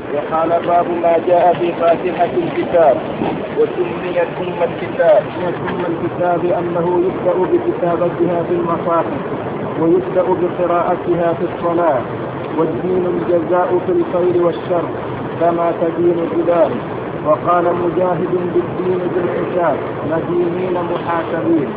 وقال باب ما جاء في فاتحة الكتاب. وسميت أم الكتاب أنه يبدأ بكتابتها في المصاحف ويبدأ بقراءتها في الصلاة. والدين الجزاء في الخير والشر كما تدين تدان. وقال مجاهد بالدين بالحساب مدينين محاسبين.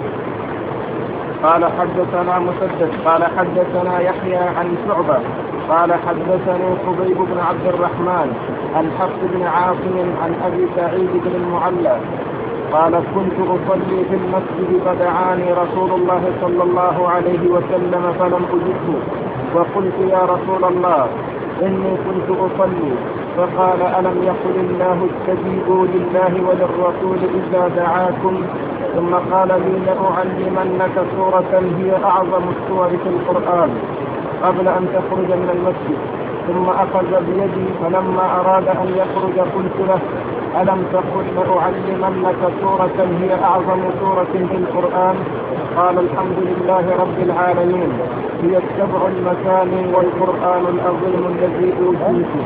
قال حدثنا مسدد قال حدثنا يحيى عن شعبة قال حدثني حبيب بن عبد الرحمن عن حفص بن عاصم عن أبي سعيد بن المعلى قال كنت أصلي في المسجد فدعاني رسول الله صلى الله عليه وسلم فلم أجبه وقلت يا رسول الله إني كنت أصلي فقال ألم يقل الله استجيبوا لله وللرسول إذا دعاكم ثم قال لي لأعلمنك سورة هي أعظم السور في القرآن قبل أن تخرج من المسجد. ثم أخذ بيدي فلما أراد أن يخرج قلت له ألم تقل لأعلمنك سورة هي أعظم سورة في القرآن؟ قال الحمد لله رب العالمين هي السبع المثاني والقرآن العظيم الذي أوتيته.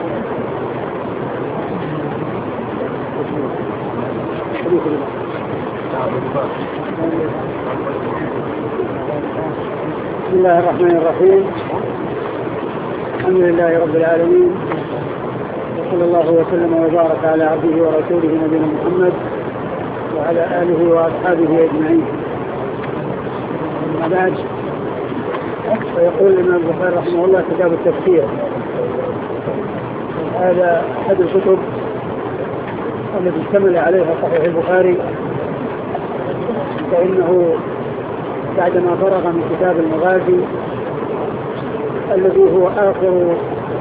بسم الله الرحمن الرحيم. الحمد لله رب العالمين وصلى الله وسلم وبارك على عبده ورسوله نبينا محمد وعلى آله وأصحابه أجمعين. أما بعد فيقول الإمام البخاري رحمه الله كتاب التفسير. هذا أحد الكتب التي اشتمل عليها صحيح البخاري، فإنه بعدما فرغ من كتاب المغازي الذي هو آخر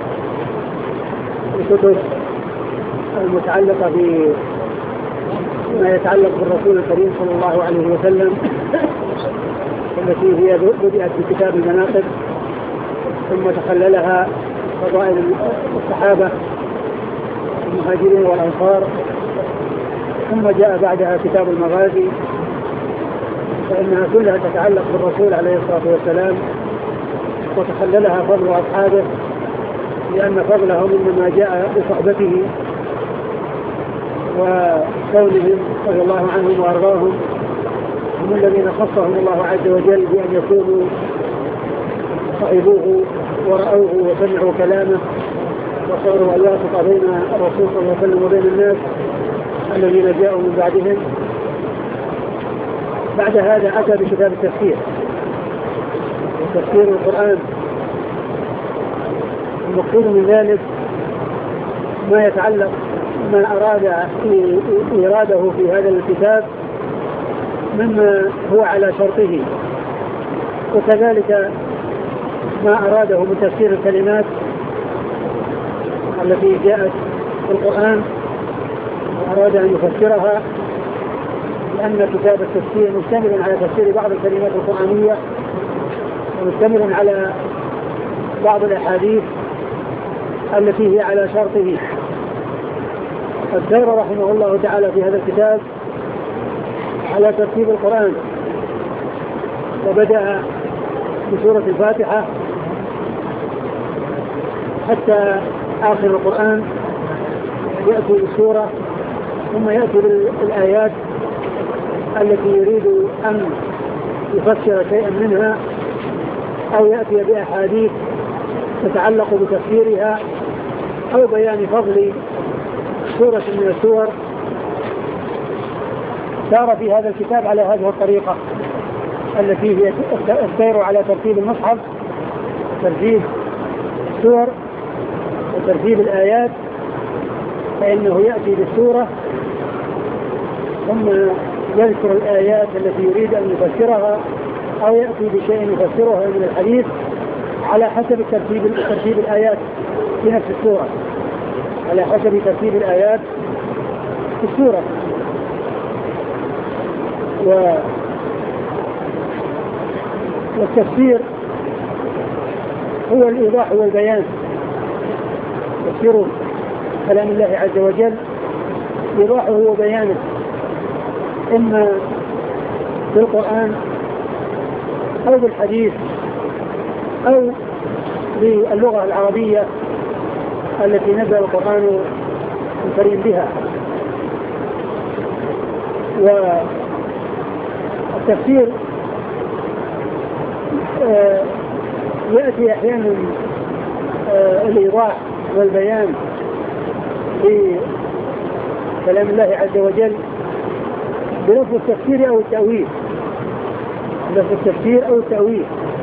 الكتب المتعلقة بما يتعلق بالرسول الكريم صلى الله عليه وسلم، التي هي بدأت بكتاب المناقب ثم تخللها فضائل الصحابة المهاجرين والأنصار، ثم جاء بعدها كتاب المغازي، فإنها كلها تتعلق بالرسول عليه الصلاة والسلام، وتخللها فضل أصحابه لأن فضلهم إنما جاء بصحبته وكونهم رضي الله عنهم وأرضاهم هم الذين خصهم الله عز وجل بأن يكونوا صحبوه ورأوه وسمعوا كلامه وصاروا الواسطة بين الرسول صلى الله عليه وسلم وبين الناس الذين جاءوا من بعدهم. بعد هذا أتى بكتاب التفسير، تفسير القرآن. المقصود من ذلك ما يتعلق ما أراد إراده في هذا الكتاب مما هو على شرطه، وكذلك ما أراده من تفسير الكلمات التي جاءت في القرآن وأراد أن يفسرها، لأن كتاب التفسير مشتمل على تفسير بعض الكلمات القرآنية ومشتمل على بعض الأحاديث التي هي على شرطه. قد سير رحمه الله تعالى في هذا الكتاب على ترتيب القرآن، وبدأ بسورة الفاتحة حتى آخر القرآن، يأتي بالسورة ثم يأتي بالآيات التي يريد أن يفسر شيئا منها أو يأتي بأحاديث تتعلق بتفسيرها أو بيان فضل سورة من السور. سار في هذا الكتاب على هذه الطريقة التي هي السير على ترتيب المصحف، ترتيب السور وترتيب الآيات، فإنه يأتي بالسورة ثم يذكر الآيات التي يريد أن يفسرها أو يأتي بشيء يفسرها من الحديث على حسب ترتيب الآيات في نفس السورة، على حسب ترتيب الآيات في السورة. والتفسير هو الإيضاح والبيان، تفسير كلام الله عز وجل إيضاحه وبيانه إما بالقرآن أو بالحديث أو باللغة العربية التي نزل القرآن الكريم بها. والتفسير يأتي أحيانا الإيضاح والبيان في كلام الله عز وجل بلفظ التفسير أو التأويل، لفظ التفسير أو التأويل.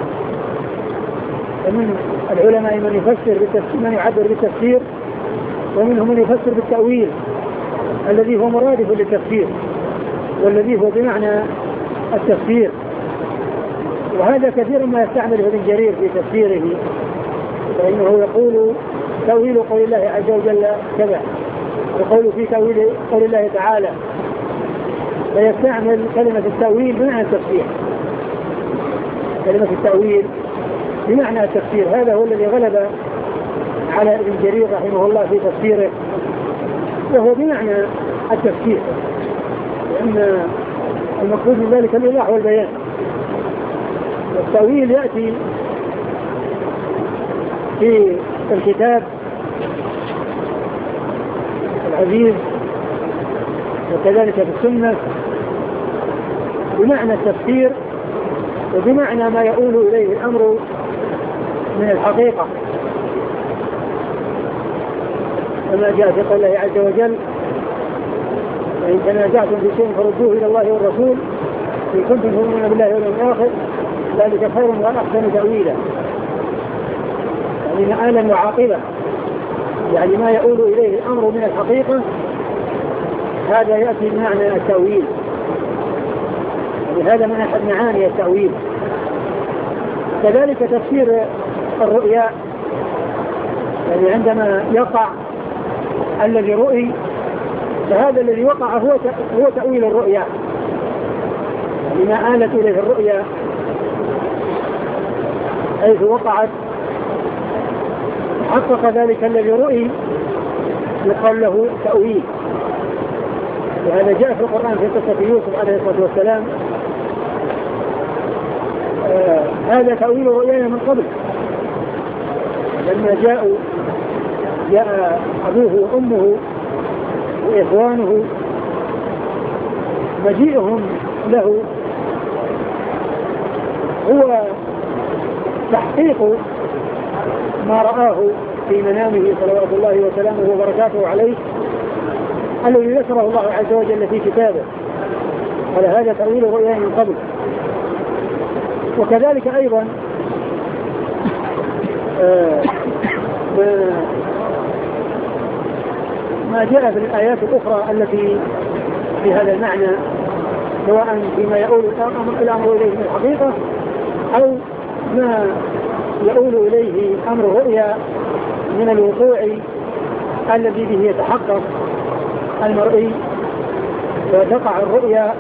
ومن العلماء من يفسر بالتفسير، من يعبر بالتفسير، ومنهم من يفسر بالتأويل الذي هو مرادف للتفسير والذي هو بمعنى التفسير. وهذا كثيرا ما يستعمله ابن جرير في تفسيره، فإنه يقول تأويل قول الله عز وجل كذا، وقول في تأويل قول الله تعالى، فيستعمل كلمة التأويل بمعنى التفسير. كلمة التأويل بمعنى التفسير، هذا هو الذي غلب على ابن جرير رحمه الله في تفسيره، وهو بمعنى التفسير، لأن المقصود من ذلك الإيضاح والبيان. والتأويل يأتي في الكتاب العزيز وكذلك في السنة بمعنى التفسير وبمعنى ما يؤول إليه الأمر من الحقيقة، كما جاء في قول الله عز وجل: وإن تنازعتم في شيء فردوه إلى الله والرسول إن كنتم تؤمنون بالله واليوم الآخر ذلك خير وأحسن تأويلا. يعني مآلا وعاقبة، يعني ما يؤول إليه الأمر من الحقيقة، هذا يأتي بمعنى التأويل. هذا من أحد معاني التأويل. كذلك تفسير الرؤيا، يعني عندما يقع الذي رؤي فهذا الذي وقع هو تأويل الرؤيا، يعني ما آلت إليه الرؤيا حيث وقعت حقق ذلك الذي رؤي يقال له تأويل. وهذا جاء في القرآن في قصة يوسف عليه الصلاة والسلام. هذا تأويل رؤيانا من قبل، لما جاء أبوه وأمه وإخوانه، مجيئهم له هو تحقيق ما رآه في منامه صلوات الله وسلامه وبركاته عليه الذي ذكره الله عز وجل في كتابه. ولهذا تأويل الرؤيا من قبل. وكذلك أيضا ما جاء في الآيات الأخرى التي في هذا المعنى، سواء فيما يؤول الأمر إليه من الحقيقة أو ما يؤول إليه أمر الرؤيا من الوقوع الذي به يتحقق المرئي، وتقع الرؤيا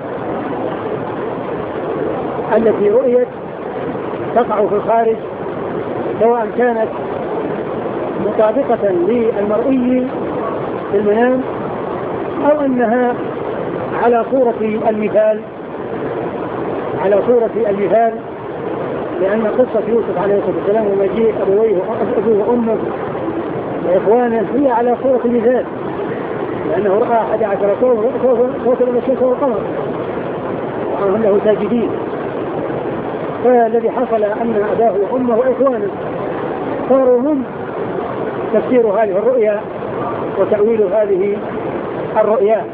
التي رؤيت تقع في الخارج، سواء كانت مطابقة للمرئي في المنام أو أنها على صورة المثال، لأن قصة يوسف عليه الصلاة والسلام ومجيء أبوه وأمه وإخوانه هي على صورة مثال، لأنه رأى 11 كوكبا من الشمس والقمر وهم له ساجدين. فالذي حصل أن أباه وأمه وإخوانه صاروا هم تفسير هذه الرؤيا وتأويل هذه الرؤيا.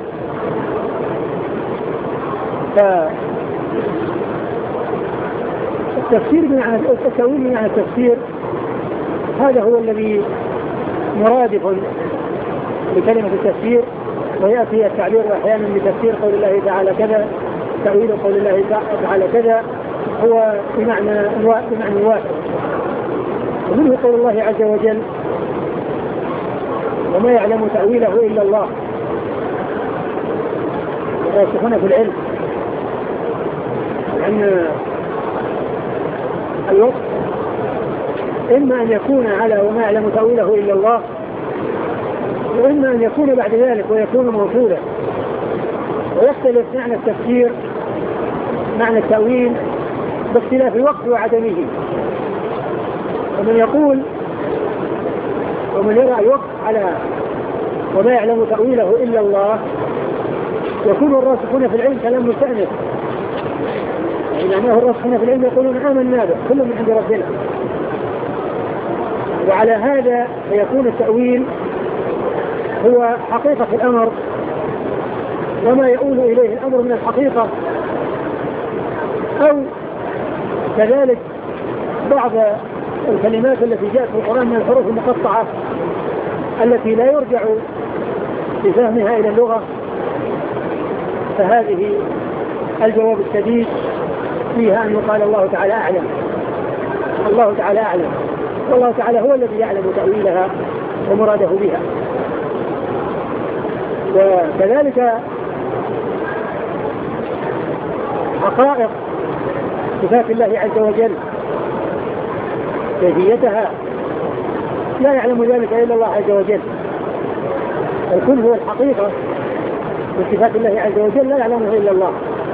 فالتفسير بمعنى التأويل بمعنى التفسير، هذا هو الذي مرادف لكلمة التفسير. ويأتي التعبير أحيانا بتفسير قول الله تعالى كذا، تأويل قول الله تعالى كذا، هو بمعنى واحد. ومنه قول الله عز وجل: وما يعلم تأويله إلا الله. الراسخون في العلم، لأن الوقت إما أن يكون على وما يعلم تأويله إلا الله، وإما أن يكون بعد ذلك ويكون موصولا. ويختلف معنى التفسير معنى التأويل باختلاف الوقت وعدمه. ومن ومن يرى الوقف على وما يعلم تأويله إلا الله يكون الراسخون في العلم كلام مستأنف، يعني أنه الراسخون في العلم يقولون آمنا به كل من عند ربنا، وعلى هذا فيكون التأويل هو حقيقة الأمر وما يؤول إليه الأمر من الحقيقة، أو كذلك بعض الكلمات التي جاءت في القرآن من الحروف المقطعة التي لا يرجع بفهمها إلى اللغة، فهذه الجواب السديد فيها أن يقال الله تعالى أعلم، الله تعالى أعلم، والله تعالى هو الذي يعلم تأويلها ومراده بها. وكذلك حقائق صفات الله عز وجل كيفيتها لا يعلم ذلك إلا الله عز وجل، الكل هو الحقيقة من صفات الله عز وجل لا يعلمه إلا الله.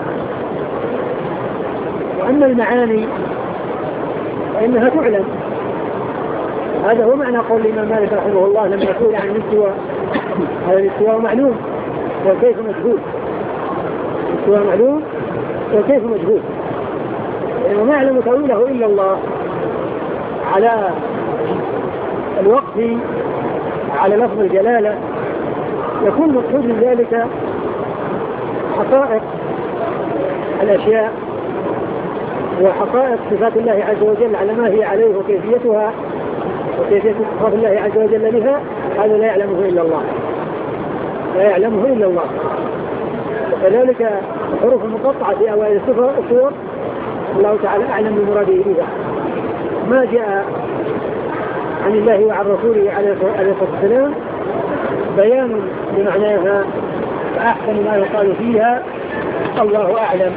وأما المعاني فإنها تعلم، هذا هو معنى قول الإمام مالك رحمه الله لما يقول عن الاستواء، هذا الاستواء معلوم والكيف مجهول، الاستواء معلوم والكيف مجهول، لأنه ما يعلم تأويله إلا الله. على الوقف على لفظ الجلالة يكون مقصود من ذلك حقائق الأشياء وحقائق صفات الله عز وجل على ما هي عليه وكيفيتها وكيفية صفات الله عز وجل بها، هذا لا يعلمه إلا الله، لا يعلمه إلا الله. وكذلك الحروف المقطعة في أوائل السور الله تعالى أعلم بمراده بها، ما جاء عن الله وعن رسوله عليه الصلاة والسلام بيان لمعناها فأحسن ما يقال فيها الله أعلم،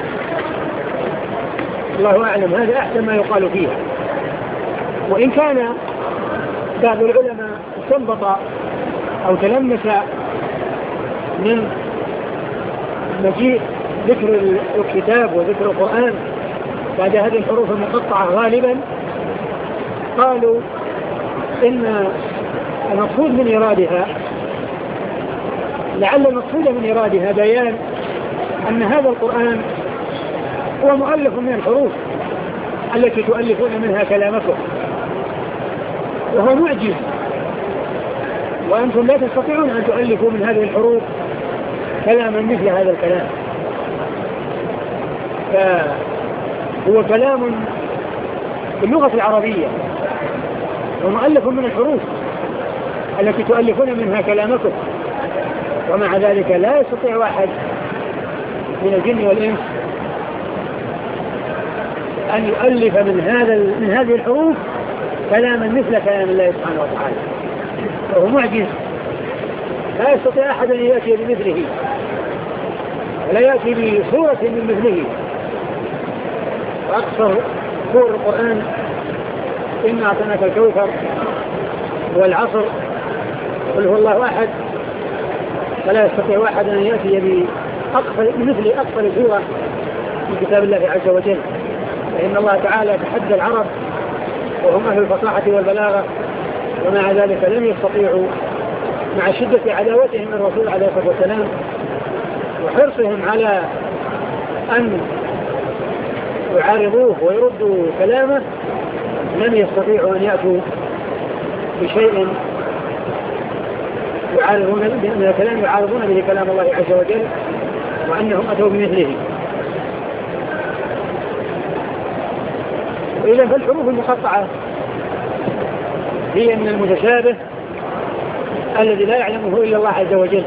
الله أعلم، هذا أحسن ما يقال فيها. وإن كان بعض العلماء استنبط أو تلمس من مجيء ذكر الكتاب وذكر القرآن بعد هذه الحروف المقطعة غالبا، قالوا إن المقصود من إرادها لعل المقصود من إرادها بيان أن هذا القرآن هو مؤلف من الحروف التي تؤلفون منها كلامكم، وهو معجز، وأنتم لا تستطيعون أن تؤلفوا من هذه الحروف كلاما مثل هذا الكلام، فهو كلام باللغة العربية ومؤلف من الحروف التي تؤلفون منها كلامكم، ومع ذلك لا يستطيع أحد من الجن والإنس أن يؤلف من هذه الحروف كلاما مثل كلام الله سبحانه وتعالى، وهو معجز، لا يستطيع أحد أن يأتي بمثله ولا يأتي بصورة من مثله. وأكثر سور القرآن إنا أعطيناك الكوثر والعصر قل هو الله أحد، فلا يستطيع أحد أن يأتي بمثل أكثر سورة في كتاب الله عز وجل، فإن الله تعالى تحدى العرب وهم أهل الفصاحة والبلاغة، ومع ذلك لم يستطيعوا مع شدة عداوتهم من الرسول عليه الصلاة والسلام وحرصهم على أن يعارضوه ويردوا كلامه، لم يستطيعوا أن يأتوا بشيء يعارضون من الكلام يعارضون به كلام الله عز وجل، وأنهم أتوا بمثله. وإذا فالحروف المقطعة هي من المتشابه الذي لا يعلمه إلا الله عز وجل،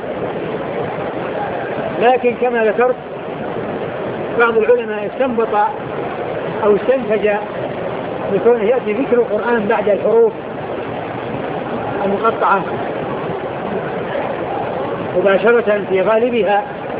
لكن كما ذكرت بعض العلماء استنبط أو استنتج بكونه يأتي ذكر القرآن بعد الحروف المقطعة مباشرة في غالبها،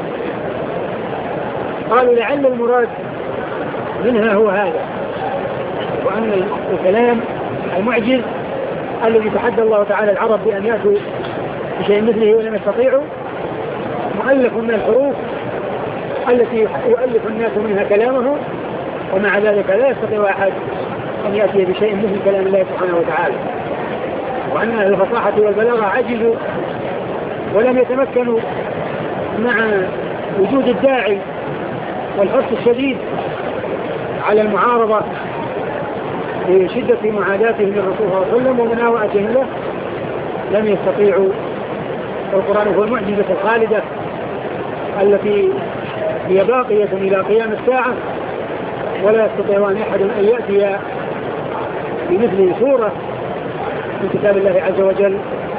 قالوا لعل المراد منها هو هذا، وأن الكلام المعجز الذي تحدى الله تعالى العرب بأن يأتوا بشيء مثله ولم يستطيعوا مؤلف من الحروف التي يؤلف الناس منها كلامه، ومع ذلك لا يستطيع أحد أن يأتي بشيء مثل كلام الله سبحانه وتعالى. وأن أهل الفصاحة والبلاغة عجزوا ولم يتمكنوا مع وجود الداعي والحرص الشديد على المعارضة بشدة معاداتهم للرسول صلى الله عليه وسلم ومناوئتهم له، لم يستطيعوا. القرآن هو المعجزة الخالدة التي هي باقية إلى قيام الساعة، ولا يستطيعون أحد أن يأتي بمثل سورة من كتاب الله عز وجل.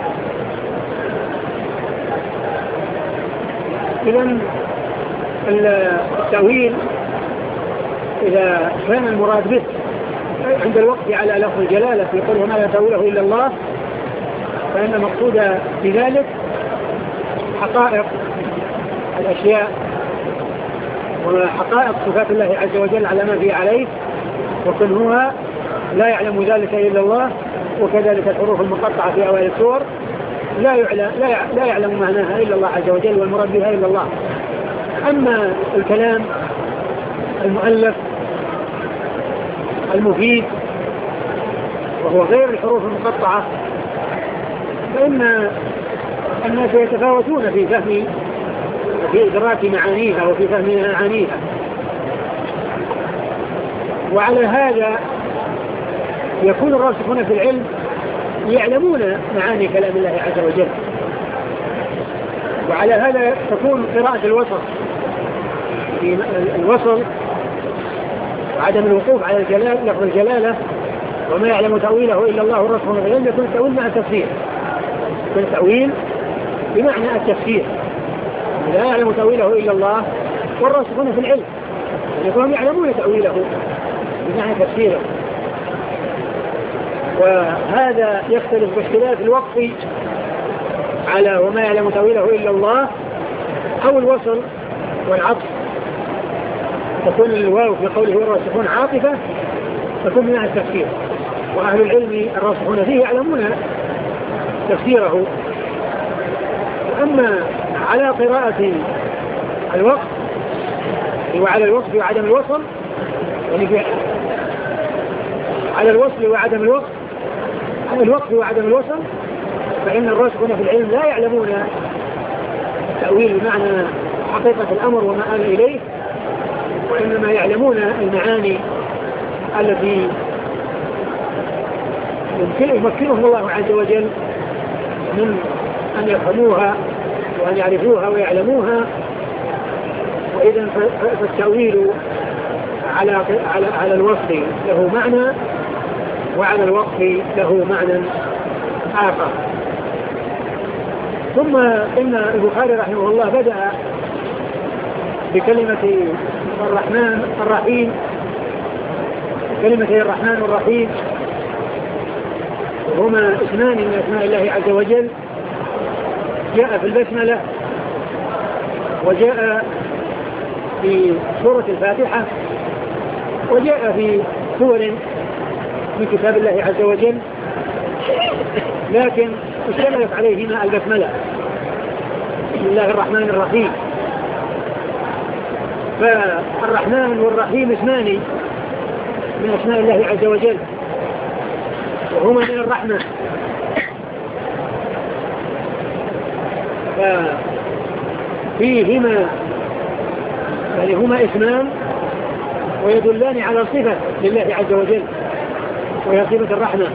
إذن التأويل إذا كان المراد به عند الوقت على لفظ الجلالة في قوله ما لا تأويله إلا الله، فإن المقصود بذلك حقائق الأشياء وحقائق صفات الله عز وجل على ما فيه عليه، وكلها لا يعلم ذلك إلا الله. وكذلك الحروف المقطعة في أوائل السور لا يعلم معناها إلا الله عز وجل والمراد بها إلا الله. أما الكلام المؤلف المفيد وهو غير الحروف المقطعة فإن الناس يتفاوتون في فهم وفي إدراك معانيها وفي فهم معانيها، وعلى هذا يكون الراسخون في العلم يعلمون معاني كلام الله عز وجل، وعلى هذا تكون قراءة الوسط في الوصل وعدم الوقوف على لفظ الجلالة وما يعلم تأويله إلا الله الراسخون في العلم، يكون التأويل مع التفسير، يكون التأويل بمعنى التفسير، لا يعلم تأويله إلا الله والراسخون في العلم لأنهم يعلمون تأويله بمعنى تفسيره. وهذا يختلف باختلاف الوقف على وما يعلم تأويله إلا الله أو الوصل والعطف، تكون الواو في قوله والراسخون عاطفة تكون بمعنى التفسير، وأهل العلم الراسخون فيه يعلمون تفسيره. أما على قراءة الوقف وعلى الوصف وعدم الوصل، يعني على الوصل وعدم الوصف، على الوقف وعدم الوصل، فإن الراسخون في العلم لا يعلمون تأويل بمعنى حقيقة الأمر وما آل إليه، وإنما يعلمون المعاني التي يمكنهم الله عز وجل من أن يفهموها وأن يعرفوها ويعلموها. وإذا فالتأويل على الوصف له معنى وعلى الوقف له معنى آخر. ثم إن البخاري رحمه الله بدأ بكلمة الرحمن الرحيم، كلمة الرحمن والرحيم هما اسمان من أسماء الله عز وجل، جاء في البسملة وجاء في سورة الفاتحة وجاء في سور من كتاب الله عز وجل، لكن اشتملت عليهما البسملة بسم الله الرحمن الرحيم. فالرحمن والرحيم اسمان من أسماء الله عز وجل وهما من الرحمة، فيهما يعني هما اسمان ويدلان على صفة لله عز وجل وهي صفة الرحمة.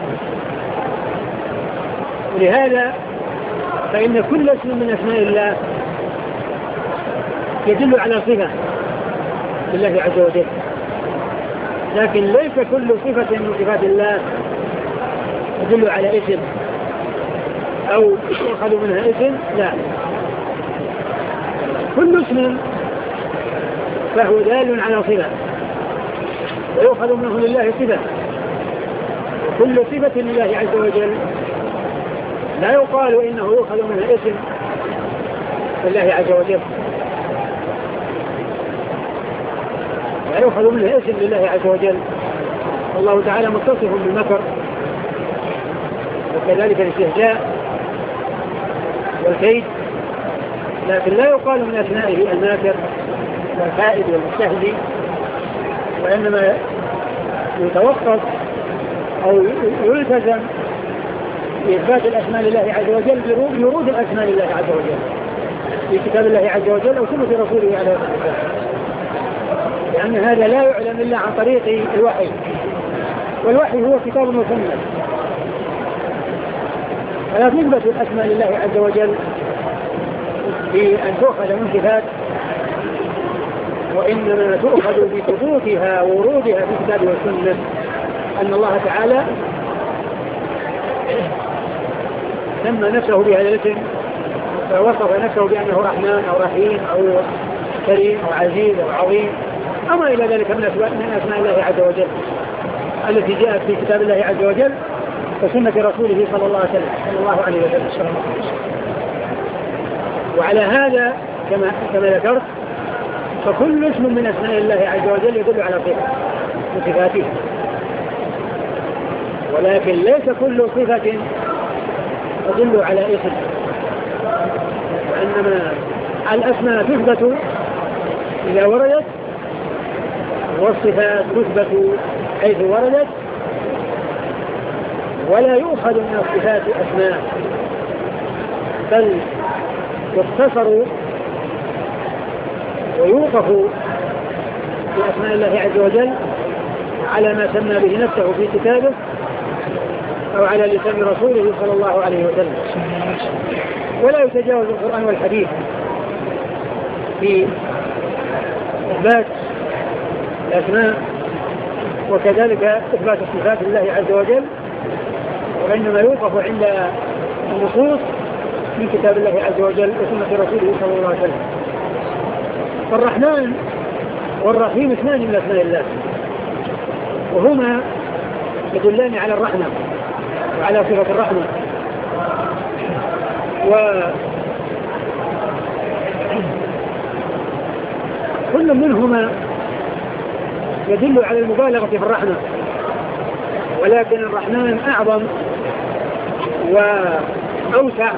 ولهذا فإن كل اسم من أسماء الله يدل على صفة لله عز وجل، لكن ليس كل صفة من صفات الله يدل على اسم أو يؤخذ منها اسم، لا، كل اسم فهو دال على صفة ويؤخذ منه لله صفة، كل صفة لله عز وجل لا يقال إنه يؤخذ منها اسم لله عز وجل، لا يؤخذ منها اسم لله عز وجل. الله تعالى متصف بالمكر وكذلك الاستهزاء والكيد، لكن لا يقال من أسمائه الماكر والكائد والمستهزئ، وإنما يتوقف أو يلتزم بإثبات الأسماء لله عز وجل بورود الأسماء لله عز وجل في كتاب الله عز وجل أو سنة رسوله عليه الصلاة والسلام، لأن هذا لا يعلم إلا عن طريق الوحي، والوحي هو كتاب وسنة. فلا تثبت الأسماء لله عز وجل بأن تؤخذ من صفات، وإنما تؤخذ بثبوتها وورودها في الكتاب والسنة، أن الله تعالى سمى نفسه بهذا الاسم، فوصف نفسه بأنه رحمن أو رحيم أو كريم أو عزيز أو عظيم أما إلى ذلك من أسماء الله عز وجل التي جاءت في كتاب الله عز وجل وسنة رسوله صلى الله عليه وسلم. وعلى هذا كما ذكرت فكل اسم من أسماء الله عز وجل يدل على صفة من صفاته، ولكن ليس كل صفة تدل على اسم، وإنما الأسماء تثبت إذا وردت، والصفات تثبت حيث وردت، ولا يؤخذ من الصفات أسماء، بل يقتصر ويوقف بأسماء الله عز وجل على ما سمى به نفسه في كتابه أو على لسان رسوله صلى الله عليه وسلم، ولا يتجاوز القرآن والحديث في إثبات الأسماء وكذلك إثبات الصفات لله عز وجل، وإنما يوقف عند النصوص من كتاب الله عز وجل وسنة رسوله صلى الله عليه وسلم. فالرحمن والرحيم اثنان من أسماء الله، وهما يدلان على الرحمة وعلى صفة الرحمة، وكل منهما يدل على المبالغة في الرحمة، ولكن الرحمن أعظم وأوسع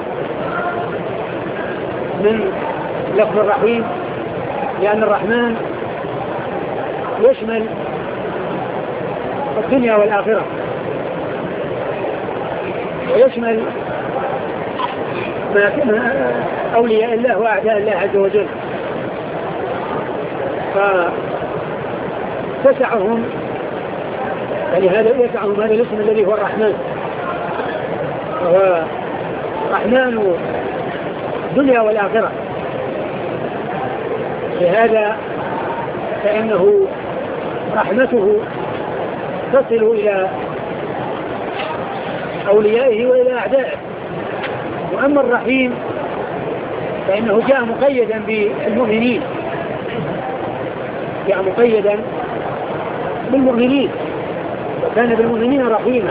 من لفظ الرحيم، لأن الرحمن يشمل الدنيا والآخرة، ويشمل أولياء الله وأعداء الله عز وجل، فتسعهم، فلهذا يسعهم هذا الاسم الذي هو الرحمن، وهو رحمن الدنيا والآخرة. لهذا فإنه رحمته تصل إلى أوليائه وإلى أعدائه، وأما الرحيم فإنه جاء مقيدا بالمؤمنين، جاء مقيدا بالمؤمنين، وكان بالمؤمنين رحيما،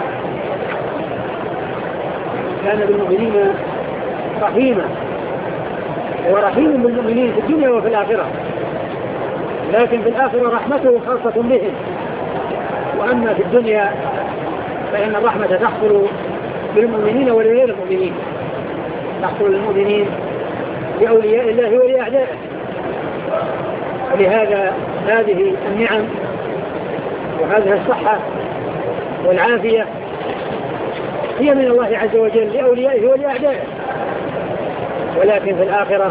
كان بالمؤمنين رحيما، ورحيم بالمؤمنين في الدنيا وفي الآخرة، لكن في الآخرة رحمته خاصة بهم، وأما في الدنيا فإن الرحمة تحصل بالمؤمنين ولغير المؤمنين، تحصل للمؤمنين بأولياء الله ولأعدائه. ولهذا هذه النعم وهذه الصحة والعافية هي من الله عز وجل لأوليائه ولأعدائه، ولكن في الآخرة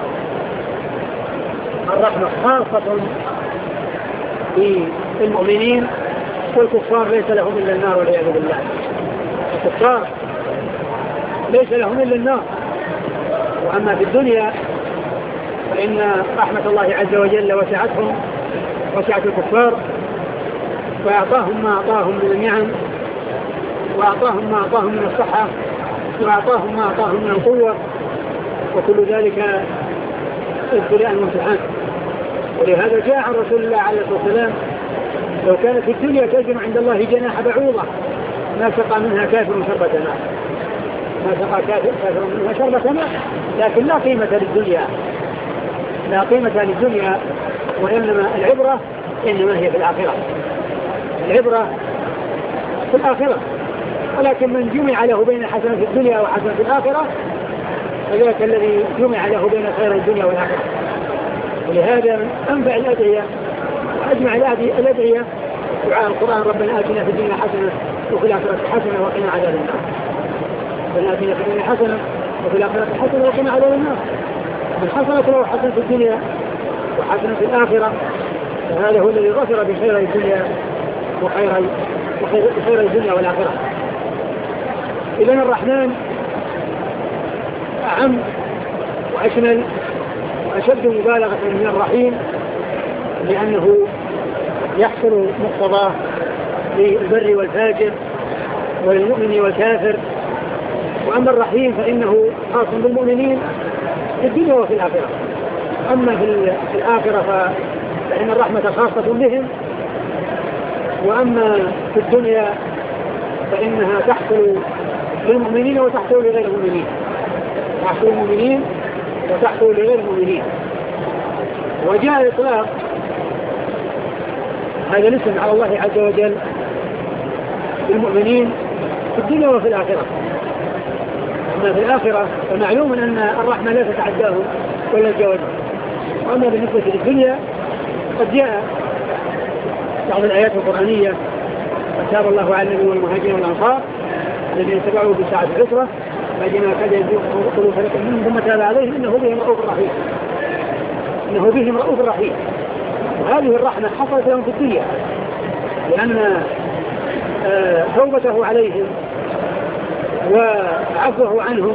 الرحمة خاصة بالمؤمنين، والكفار ليس لهم إلا النار والعياذ بالله. الكفار ليس لهم إلا النار، وأما في الدنيا فإن رحمة الله عز وجل وسعتهم، وسعت الكفار، وأعطاهم ما أعطاهم من النعم، وأعطاهم ما أعطاهم من الصحة، وأعطاهم ما أعطاهم من القوة، وكل ذلك ابتلاء وامتحان. ولهذا جاء عن رسول الله عليه الصلاة والسلام لو كانت الدنيا تزن عند الله جناح بعوضة ما سقى منها كافر شربة ماء، ما سقى كافر منها شربة ماء، لكن لا قيمة للدنيا، لا قيمة للدنيا، وإنما العبرة إنما هي في الآخرة، العبرة في الآخرة. ولكن من جمع له بين حسنة في الدنيا وحسنة في الآخرة فذلك الذي جمع له بين خير الدنيا والآخرة. ولهذا من أنفع الأدعية وأجمع الأدعية دعاء القرآن: ربنا آتنا في الدنيا حسنة وفي الآخرة حسنة وقنا عذاب النار. ربنا آتنا في الدنيا حسنة وفي الآخرة حسنة وقنا عذاب النار. من حصلت له حسنة في الدنيا وحسنة في الآخرة فهذا هو الذي ظفر بخير الدنيا وخير الدنيا والآخرة. إذن الرحمن أعم وأشمل وأشد مبالغة من الرحيم، لأنه يحصل مقتضاه للبر والفاجر وللمؤمن والكافر. وأما الرحيم فإنه خاص بالمؤمنين في الدنيا وفي الآخرة. أما في الآخرة فإن الرحمة خاصة بهم، وأما في الدنيا فإنها تحصل للمؤمنين وتحصل لغير المؤمنين، تحصل للمؤمنين وتحصل لغير المؤمنين. وجاء إطلاق هذا الاسم على الله عز وجل بالمؤمنين في الدنيا وفي الآخرة. أما في الآخرة فمعلوم أن الرحمة لا تتعداهم ولا تجاوزهم. وأما بالنسبة للدنيا قد جاء بعض الآيات القرآنية وتاب الله على النبي والمهاجرين والأنصار الذين اتبعوه في ساعة العسرة فإنما كاد يزيغ قلوب فريق منهم ثم تاب عليهم إنه بهم رؤوف رحيم. إنه بهم رؤوف رحيم. وهذه الرحمة حصلت لهم في الدنيا لأن توبته عليهم وعفوه عنهم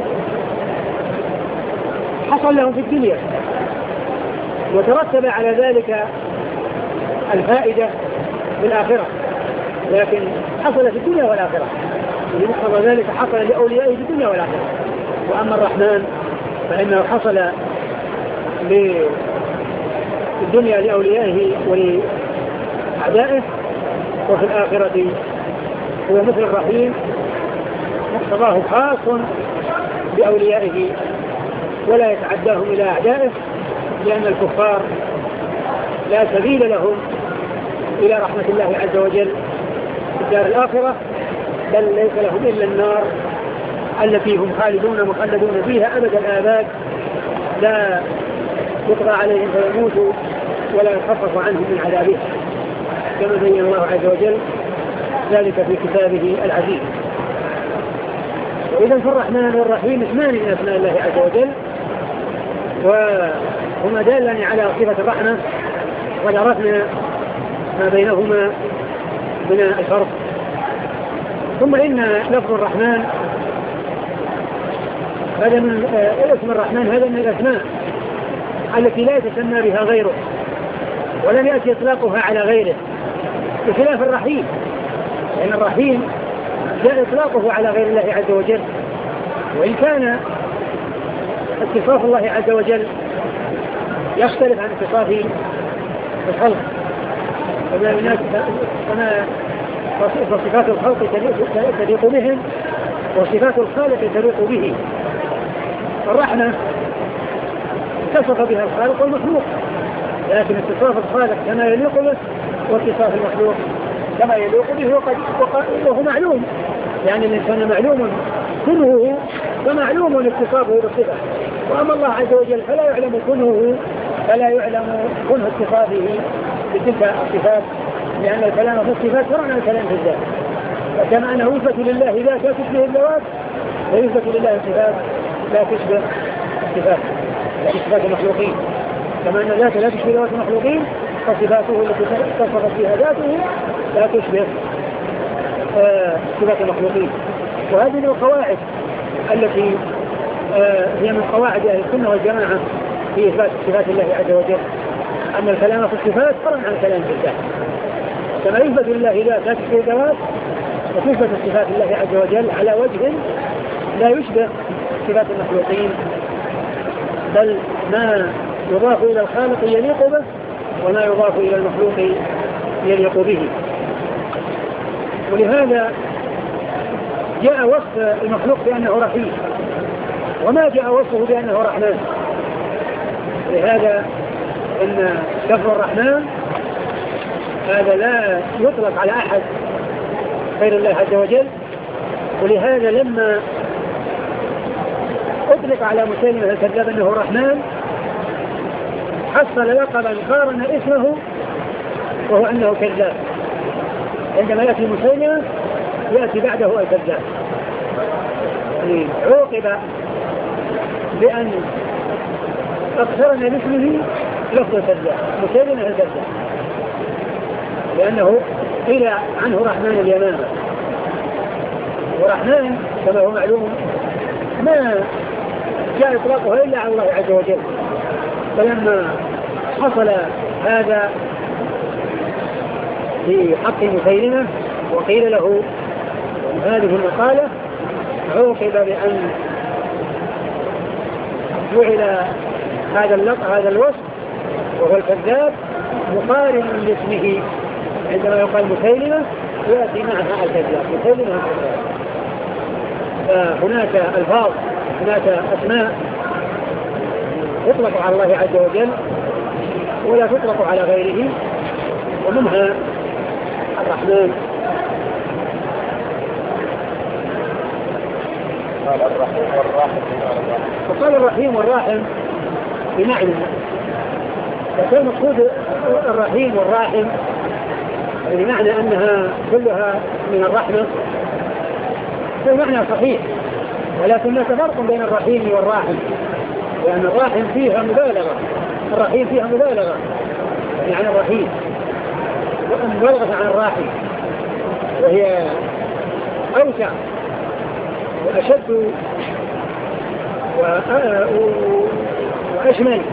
حصل لهم في الدنيا، وترتب على ذلك الفائدة في الآخرة، لكن حصل في الدنيا والآخرة. لمقتضى ذلك حصل لأوليائه في الدنيا والآخرة. وأما الرحمن فإنه حصل في الدنيا لأوليائه ولأعدائه، وفي الآخرة هو مثل الرحيم مقتضاه خاص بأوليائه ولا يتعداهم إلى أعدائه، لأن الكفار لا سبيل لهم إلى رحمة الله عز وجل في الدار الآخرة، بل ليس لهم إلا النار التي هم خالدون مخلدون فيها أبد الآباد، لا يقضى عليهم فيموتوا ولا يخفف عنهم من عذابه، كما بين الله عز وجل ذلك في كتابه العزيز. وإذا فالرحمن والرحيم اسمان من أسماء الله عز وجل، وهما دالان على صفة الرحمة، وعرفنا ما بينهما من الفرق. ثم إن لفظ الرحمن هذا من اسم الرحمن، هذا من الأسماء التي لا يتسمى بها غيره ولم يأتي إطلاقها على غيره، بخلاف الرحيم، لأن الرحيم جاء إطلاقه على غير الله عز وجل. وإن كان اتصاف الله عز وجل يختلف عن اتصاف الخلق، فصفات الخلق تليق بهم وصفات الخالق تليق به. الرحمة اتصف بها الخالق والمخلوق، لكن اتصاف الخالق كما يليق به واتصاف المخلوق كما يليق به وهو معلوم، يعني الإنسان معلوم كنهه ومعلوم اتصافه بالصفة. وأما الله عز وجل فلا يعلم كنهه، فلا يعلم كنه اتصافه بتلك الصفات، لأن الكلام في الصفات فرع عن الكلام في الذات. فكما أنه يثبت لله ذات لا تشبه الذوات، ويثبت لله صفات لا تشبه الصفات، يعني صفات المخلوقين. كما أن ذات لا تشبه ذوات المخلوقين، فصفاته التي اتصفت فيها ذاته لا تشبه صفات المخلوقين. وهذه من القواعد التي هي من قواعد أهل السنة والجماعة في إثبات صفات الله عز وجل، أن الكلام في الصفات فرع عن الكلام في الذات. كما يثبت لله ذات لا تشبه الذوات، وتثبت صفات الله عز وجل على وجه لا يشبه صفات المخلوقين، بل ما يضاف إلى الخالق يليق به، وما يضاف إلى المخلوق يليق به. ولهذا جاء وصف المخلوق بأنه رحيم، وما جاء وصفه بأنه رحمن. لهذا إن لفظ الرحمن هذا لا يطلق على أحد غير الله عز وجل. ولهذا لما أطلق على مسيلمة الكذاب أنه رحمن حصل لقبا قارن اسمه وهو أنه كذاب. عندما يأتي مسيلمة يأتي بعده الكذاب، يعني عوقب بأن اقترن باسمه لفظ الكذاب مسيلمة الكذاب، لأنه قيل عنه رحمن اليمامة، ورحمن كما هو معلوم ما جاء إطلاقها إلا على الله عز وجل. فلما حصل هذا في حق مسيلمة وقيل له هذه المقالة، عوقب بأن جعل هذا الوصف وهو الكذاب مقارن لاسمه، عندما يقال مسيلمة يأتي معها الكذاب، مسيلمة الكذاب. فهناك ألفاظ، هناك أسماء تطلق على الله عز وجل ولا تطلق على غيره، ومنها الرحمن. وقال الرحيم والراحم بمعنى، فكان مقصود الرحيم والراحم بمعنى أنها كلها من الرحمة، فالمعنى صحيح، ولكن هناك فرق بين الرحيم والراحم، لأن الراحم فيها مبالغة، الرحيم فيها مبالغة يعني الرحيم مبالغة عن الراحم، وهي أوسع وأشد وأشمل،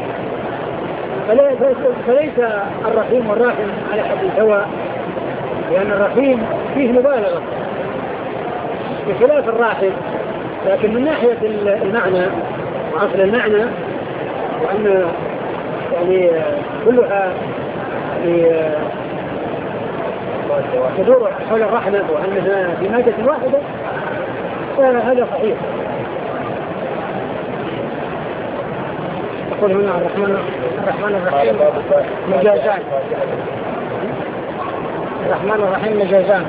فليس الرحيم والراحم على حد سواء، لأن الرحيم فيه مبالغة بخلاف الراحم. لكن من ناحية المعنى وأصل المعنى، وأن يعني كلها تدور حول الرحمة وأنها في مادة واحدة، فهذا صحيح. يقول هنا الرحمن الرحيم مجازان، الرحمن الرحيم مجازان.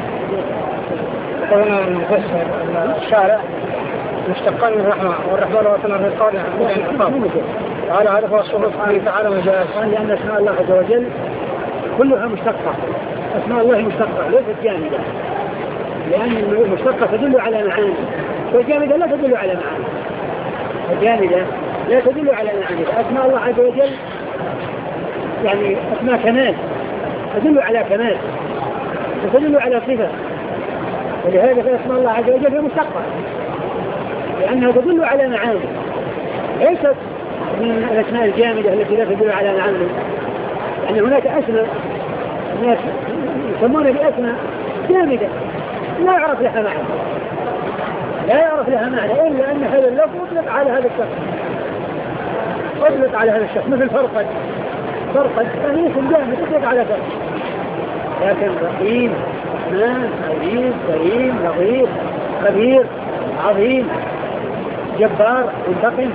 يقول هنا المفسر الشارع مشتقان من الرحمة، والرحمن وطن الرقاب قال هذا هو الصفة سبحانه وتعالى مجاز، لأن اسماء الله عز وجل كلها مشتقة، اسماء الله مشتقة ليست جامدة، لأن المشتقة تدل على معاني، والجامدة لا تدل على معاني، الجامدة لا تدل على معاني. أسماء الله عز وجل يعني أسماء كمال، تدل على كمال وتدل على صفة، ولهذا فأسماء الله عز وجل هي مشتقة لأنها تدل على معاني، ليست من الأسماء الجامدة التي لا تدل على معاني. يعني هناك أسماء الناس يسمون بأسماء جامدة لا يعرف لها معنى، لا يعرف لها معنى إلا أن هذا اللفظ يطلق على هذا الشخص، يطلق على هذا الشخص، مثل فرقد يعني اسم جامد يطلق على فرقد. لكن رحيم، رحمن، عزيز، كريم، لطيف، خبير، عظيم، جبار، منتقم،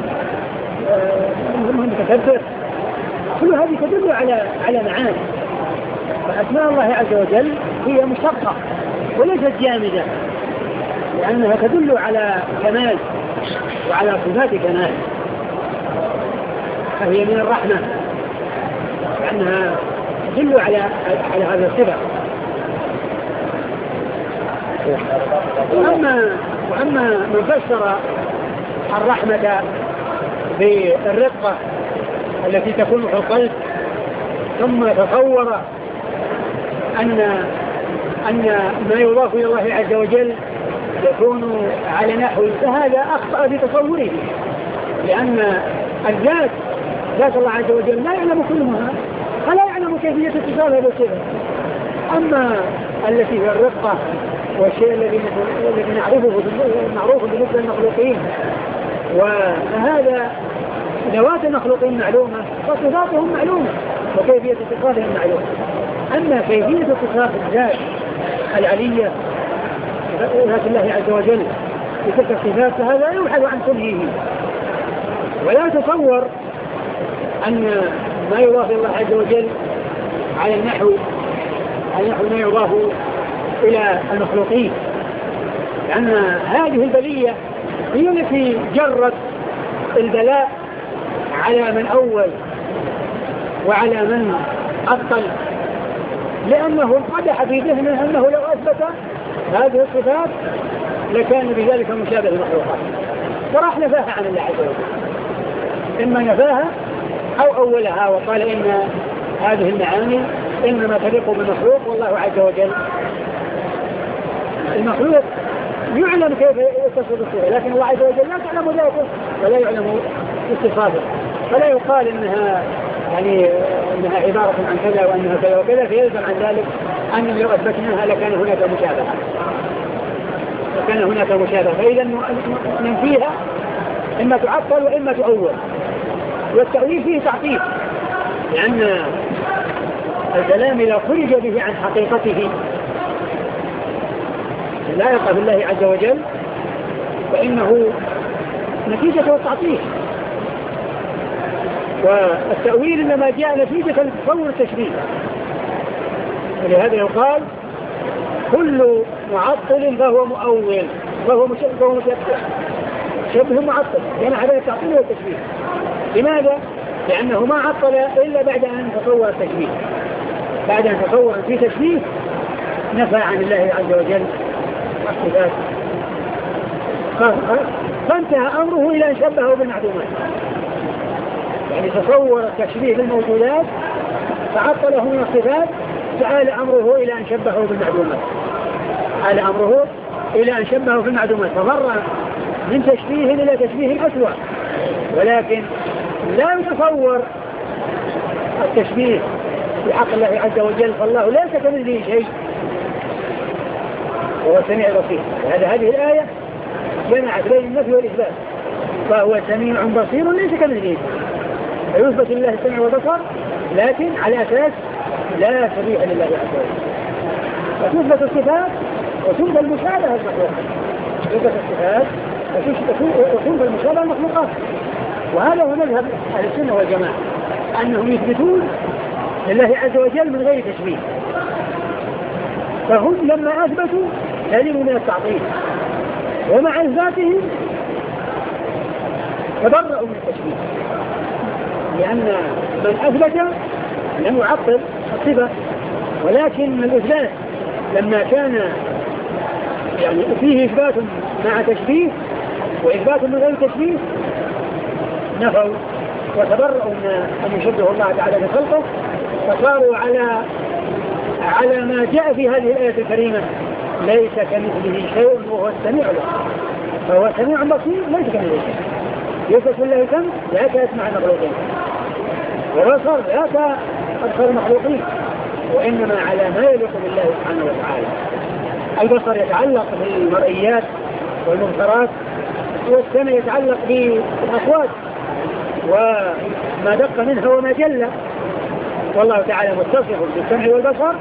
متكبر، كل هذه تدل على معاني. فأسماء الله عز وجل هي مشتقة وليست جامدة، لأنها تدل على كمال وعلى صفات كمال، فهي من الرحمة لأنها تدل على هذا الصفة. وأما من فسر الرحمة بالرقة التي تكون في القلب ثم تصور أن ما يضاف إلى الله عز وجل يكون على نحو، فهذا أخطأ في تصوره، لأن ذات الله عز وجل لا يعلم كلها، فلا يعلم كيفية اتصالها بالصفة. أما التي هي الرقة والشيء الذي نعرفه معروف بالنسبة للمخلوقين، وهذا ذوات المخلوقين معلومة وصفاتهم معلومة وكيفية اتصالهم معلومة. أما كيفية اتصال الذات العلية ذات الله عز وجل بتلك الصفات فهذا يبحث عن كله، ولا تصور أن ما يضاف الله عز وجل على النحو ما يضاف إلى المخلوقين، لأن هذه البلية هي التي جرت البلاء على من أول وعلى من أبطل، لأنه انقدح في ذهنه أنه لو أثبت هذه الصفات لكان بذلك مشابه للمخلوقات، وراح نفاها عن الله عز وجل، إما نفاها أو أولها وقال إن هذه المعاني إنما تليق بالمخلوق، والله عز وجل المخلوق يعلم كيف يتصف بالصورة، لكن الله عز وجل لا تعلم ذاته ولا يعلم اتصافه، فلا يقال إنها يعني إنها عبارة عن كذا وأنها كذا وكذا، فيلزم عن ذلك أن لو أثبتناها لكان هناك مشابهة، فإذا ننفيها إما تعطل وإما تؤول، والتأويل فيه تعطيل، لأن الكلام إذا خرج به عن حقيقته لا يقع بالله عز وجل فإنه نتيجة التعطيل، والتأويل إنما جاء نتيجة تصور التشبيه، ولهذا يقال كل معطل فهو مؤول فهو مشبه، شبه معطل، لأن هذا التعطيل والتشبيه. لماذا؟ لأنه ما عطل إلا بعد أن تصور التشبيه، بعد أن تصور في تشبيه نفى عن الله عز وجل الصفات، فانتهى أمره إلى أن شبهه بالمعدومات، يعني تصور التشبيه بالموجودات فعطله من الصفات، تعال أمره إلى أن شبهه بالمعدومات، فمر من تشبيه إلى تشبيه أسوأ، ولكن لا يتصور التشبيه بحق الله عز وجل، فالله ليس كمثله شيء وهو السميع البصير. هذه الآية جمعت بين النفي والإثبات، فهو سميع بصير ليس كمثله شيء، فيثبت لله السمع والبصر لكن على أساس لا شبيه لله عز وجل، وتثبت الصفات وتثبت المشابهة المخلوقات، تثبت الصفات وتثبت المشابهة المخلوقات. وهذا هو مذهب أهل السنة والجماعة، أنهم يثبتون لله عز وجل من غير تشبيه، فهم لما أثبتوا سلموا من التعطيل، ومع إثباتهم تبرأوا من التشبيه، لأن من أثبت لم يعطل الصفة، ولكن الإثبات لما كان يعني فيه إثبات مع تشبيه وإثبات من غير تشبيه نفوا وتبرأوا من أن يشبه الله تعالى بخلقه، فصاروا على ما جاء في هذه الآية الكريمة ليس كمثله شيء وهو السميع البصير، فهو سميع بصير ليس كمثله شيء، يوصف الله سمع لا كأسمع المخلوقين، وبصر لا كأبصر المخلوقين، وإنما على ما يليق بالله سبحانه وتعالى. البصر يتعلق بالمرئيات والمبصرات، والسمع يتعلق بالأصوات وما دق منها وما جل، والله تعالى متصف بالسمع والبصر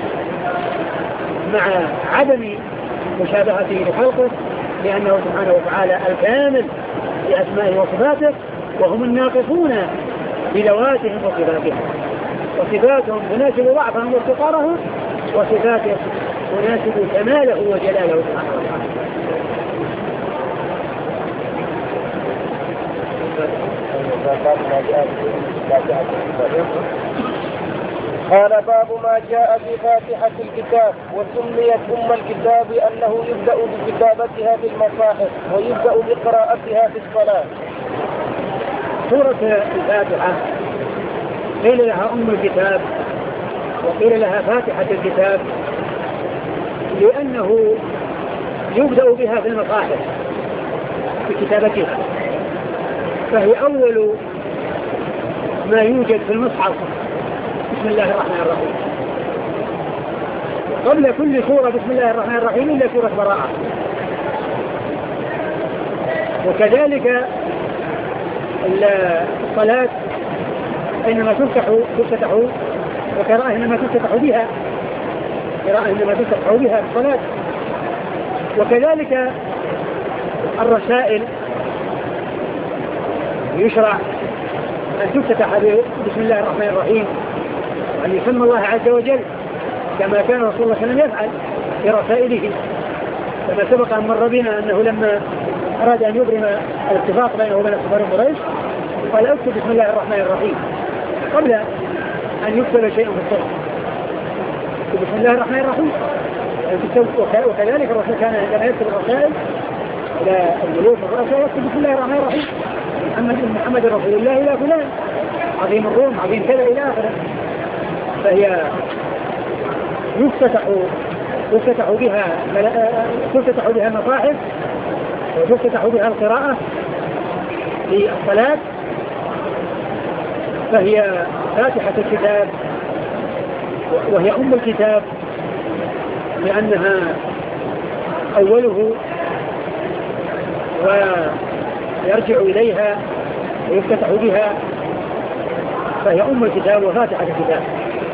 مع عدم مشابهته لخلقه، لأنه سبحانه وتعالى الكامل بأسمائه وصفاته، وهم الناقصون بذواتهم وصفاتهم، وصفاتهم تناسب ضعفهم وافتقارهم، وصفاته تناسب كماله وجلاله سبحانه وتعالى. قال باب ما جاء في فاتحة الكتاب، وسميت الكتاب أنه يبدأ بكتابتها في المصاحف ويبدأ بقراءتها في الصلاة. سورة الفاتحة قيل لها الكتاب وقيل لها فاتحة الكتاب لأنه يبدأ بها في المصاحف في كتابتها، فهي أول ما يوجد في المصحف. بسم الله الرحمن الرحيم، قبل كل سورة بسم الله الرحمن الرحيم إلا سورة براءة. وكذلك الصلاة إنما تفتح وقراءة إنما تفتح بها الصلاة. وكذلك الرسائل يشرع أن تفتح بسم الله الرحمن الرحيم، وأن يسمى الله عز وجل كما كان رسول الله صلى الله عليه وسلم يفعل في رسائله، كما سبق أن مر بنا أنه لما أراد أن يبرم الاتفاق بينه وبين كفار قريش قال اكتب بسم الله الرحمن الرحيم قبل أن يكتب شيء في الصحف، بسم الله الرحمن الرحيم، وكذلك الرسول كان عندما يكتب الرسائل إلى الملوك والرؤساء يكتب بسم الله الرحمن الرحيم محمد رسول الله إلى فلان عظيم الروم عظيم كذا إلى آخره. فهي يفتتح بها المصاحف وتفتتح بها القراءة في الصلاة، فهي فاتحة الكتاب وهي أم الكتاب لأنها أوله ويرجع إليها ويفتتح بها، فهي أم الكتاب وفاتحة الكتاب.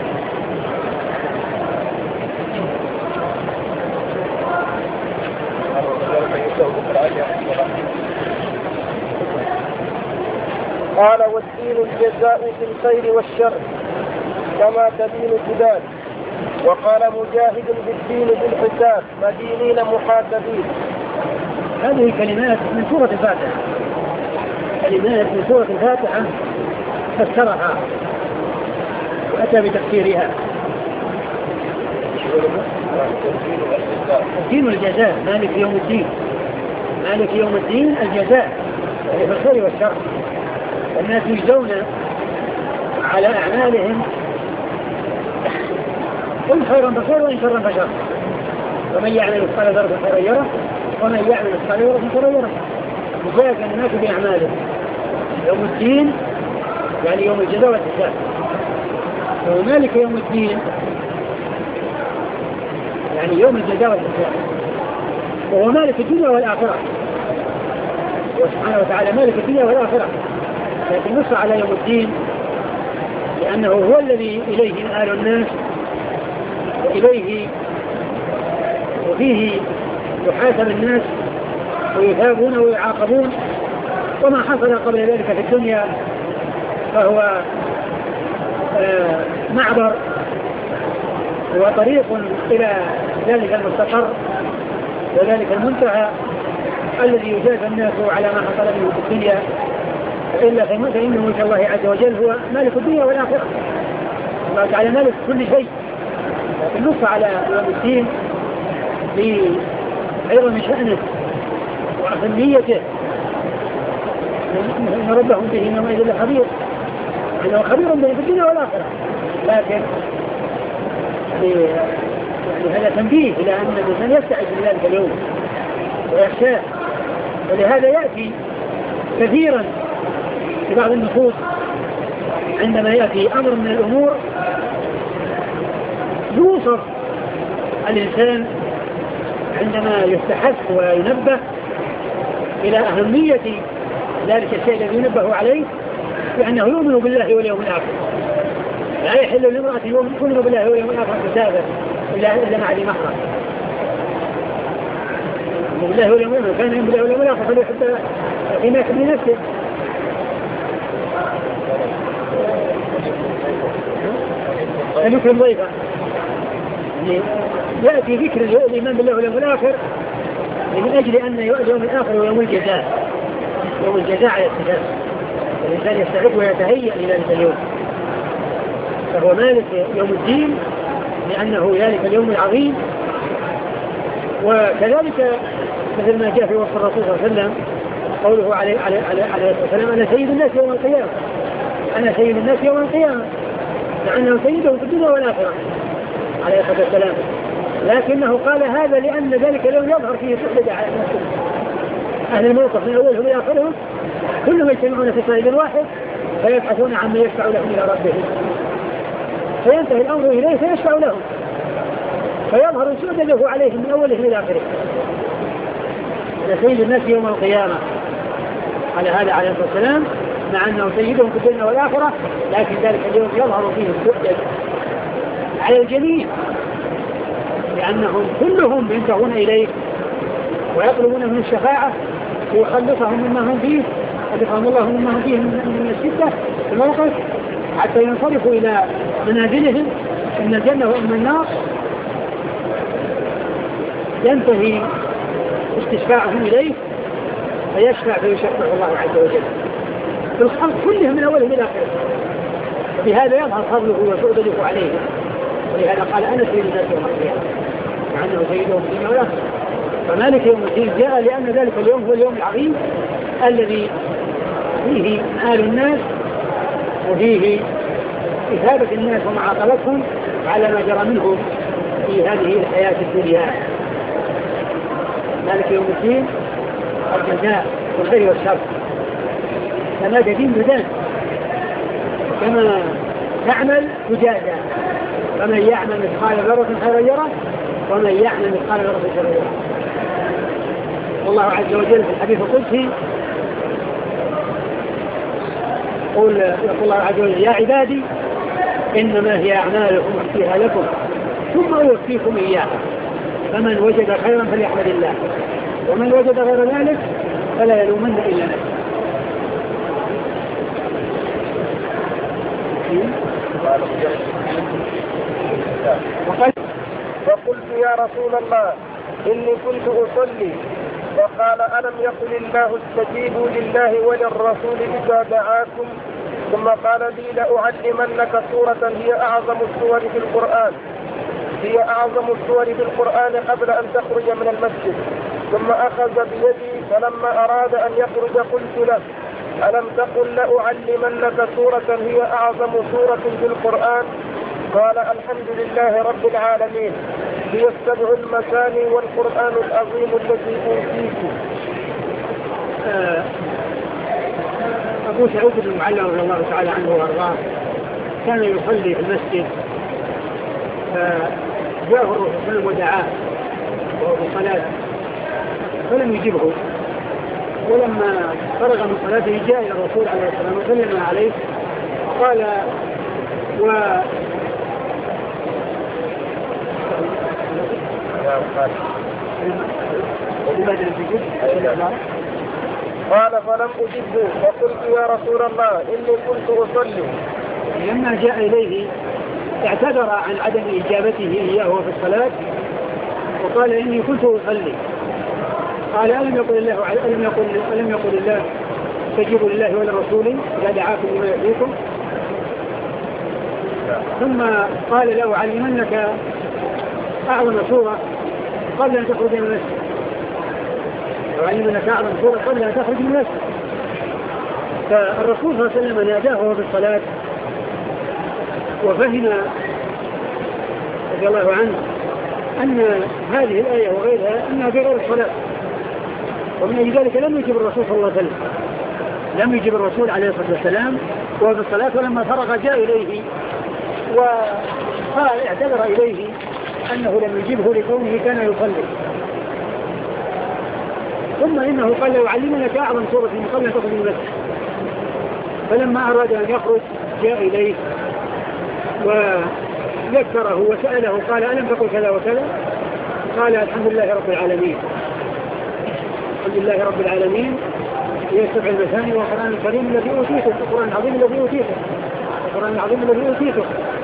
قال والدين الجزاء في الخير والشر كما تدين تدان. وقال مجاهد بالدين بالحساب مدينين محاسبين. هذه كلمات من سورة الفاتحة، كلمات من سورة الفاتحة فسرها وأتى بتفسيرها. الدين الجزاء مالك يوم الدين، مالك يوم الدين الجزاء في الخير والشر. الناس يجزون على أعمالهم إن خيرا فخير وإن شرا فشر، ومن يعمل مثقال ذرة خيرا يره ومن يعمل مثقال ذرة شرا يره. يجازى الناس بأعمالهم. يوم الدين يعني يوم الجزاء والحساب، ومالك يوم الدين يعني يوم الجزاء والحساب، وهو مالك الدنيا والآخرة، وسبحانه وتعالى مالك الدنيا والآخرة، لكن نص على يوم الدين لأنه هو الذي إليه مآل الناس وإليه وفيه يحاسب الناس ويثابون ويعاقبون. وما حصل قبل ذلك في الدنيا فهو معبر وطريق إلى ذلك المستقر وذلك المنتهى الذي يجازى الناس على ما حصل منه في الدنيا، إلا فإن ملك الله عز وجل هو مالك الدنيا والآخرة. الله تعالى مالك كل شيء، لكن نص على يوم الدين بعظم شأنه وأهميته، إن ربهم به يومئذ لخبير، إنه خبير به في الدنيا والآخرة. لكن يعني هذا تنبيه إلى أن الإنسان يستعد لذلك اليوم ويخشاه، ولهذا يأتي كثيرا في بعض النصوص عندما يأتي أمر من الأمور يوصف الإنسان عندما يستحث وينبه إلى أهمية ذلك الشيء الذي ينبه عليه بأنه يؤمن بالله واليوم الآخر. لا يحل لامرأة يؤمن بالله واليوم الآخر تسافر إلا مع ذي محرم. يؤمن بالله واليوم الآخر، كان يؤمن بالله واليوم الآخر فليحب فيما يحب لنفسه. أن يكرم ضيفه، يأتي ذكر الإيمان بالله واليوم الآخر من أجل أن اليوم الآخر هو يوم الجزاء، يوم الجزاء على الاتفاق. الإنسان يستعد ويتهيأ لذلك اليوم، فهو مالك يوم الدين لأنه ذلك اليوم العظيم. وكذلك مثل ما جاء في وصف الرسول صلى الله عليه وسلم قوله عليه السلام: أنا سيد الناس يوم القيامة، أنا سيد الناس يوم القيامة، لأنه سيده في الدنيا والآخرة عليه الصلاة والسلام. لكنه قال هذا لأن ذلك اليوم يظهر فيه سحبة على نفسه. أهل الموقف من أولهم إلى آخرهم كلهم يجتمعون في صعيد واحد فيبحثون عما يشفع لهم إلى ربهم، فينتهي الأمر إليه فيشفع لهم، فيظهر سؤدده عليهم من أولهم إلى آخرهم. هذا سيد الناس يوم القيامة على هذا عليه الصلاة والسلام، مع أنه سيدهم في الدنيا والآخرة، لكن ذلك اليوم يظهر فيه السؤدد على الجميع، لأنهم كلهم ينتهون إليه ويطلبون من الشفاعة ويخلصهم مما هم فيه، خلصهم الله مما هم فيه من الشدة في الموقف، حتى ينصرفوا إلى منازلهم إن الجنة وإما النار. ينتهي استشفاعهم إليه فيشفع فيشفع الله عز وجل في الخلق كلهم من أولهم إلى آخره، وبهذا يظهر فضله وسؤدده عليهم. ولهذا قال: أنا سيد الناس يوم القيامة، مع أنه سيدهم في الدنيا والآخرة. فمالك يوم الدين جاء لأن ذلك اليوم هو اليوم العظيم الذي فيه مآل الناس وفيه إثابة الناس ومعاقبتهم على ما جرى منهم في هذه الحياة الدنيا. مالك يوم الدين الجزاء والخير والشر، كما دين بدان، كما تعمل تجازى، فمن يعمل مثقال ذرة خيرا يره ومن يعمل مثقال ذرة شرا يره. والله عز وجل في الحديث القدسي يقول الله عز وجل: يا عبادي إنما هي أعمالكم أحصيها لكم ثم أوفيكم إياها، فمن وجد خيرا فليحمد الله ومن وجد غير ذلك فلا يلومن إلا نفسه. فقلت يا رسول الله إني كنت أصلي، فقال: ألم يقل الله استجيبوا لله وللرسول إذا دعاكم؟ ثم قال لي: لأعلمنك سورة هي أعظم السور في القرآن قبل أن تخرج من المسجد. ثم أخذ بيدي، فلما أراد أن يخرج قلت له: ألم تقل لأعلمنك سورة هي أعظم سورة في القرآن؟ قال: الحمد لله رب العالمين، هي السبع المثاني والقرآن العظيم الذي أوتيته. أبو سعود بن المعلى رضي الله تعالى عنه وأرضاه كان يصلي في المسجد، فجاءه الرسول صلى الله عليه وسلم ودعاه وهو في صلاة فلم يجبه، ولما فرغ من صلاته جاء إلى الرسول عليه الصلاة والسلام وسلم عليه قال: قال: فلم أجبه، فقلت: يا رسول الله إني كنت أصلي. لما جاء إليه اعتذر عن عدم إجابته إياه في الصلاة وقال: إني كنت أصلي. قال: ألم يقل الله استجيبوا لله وللرسول إذا دعاكم لما يحييكم؟ ثم قال: له علمنك أعظم سورة قبل أن تخرج من المسجد، وعلمنك أعظم سورة قبل أن تخرج من المسجد. فالرسول صلى الله عليه وسلم ناداه وهو في الصلاة وفهم رضي الله عنه أن هذه الآية وغيرها أنها في غير الصلاة، ومن أجل ذلك لم يجب الرسول صلى الله عليه وسلم، لم يجب الرسول عليه الصلاة والسلام وهو في الصلاة. ولما فرغ جاء إليه وقال اعتذر إليه أنه لم يجبه لكونه كان يصلي. ثم إنه قال: له علمنك أعظم سورة من قبل أن تخرج من المسجد. فلما أراد أن يخرج جاء إليه وذكره وسأله قال: ألم تقل كذا وكذا؟ قال: الحمد لله رب العالمين، الحمد لله رب العالمين هي السبع المثاني والقرآن الكريم الذي أوتيته، القرآن العظيم الذي أوتيته، القرآن العظيم الذي أوتيته.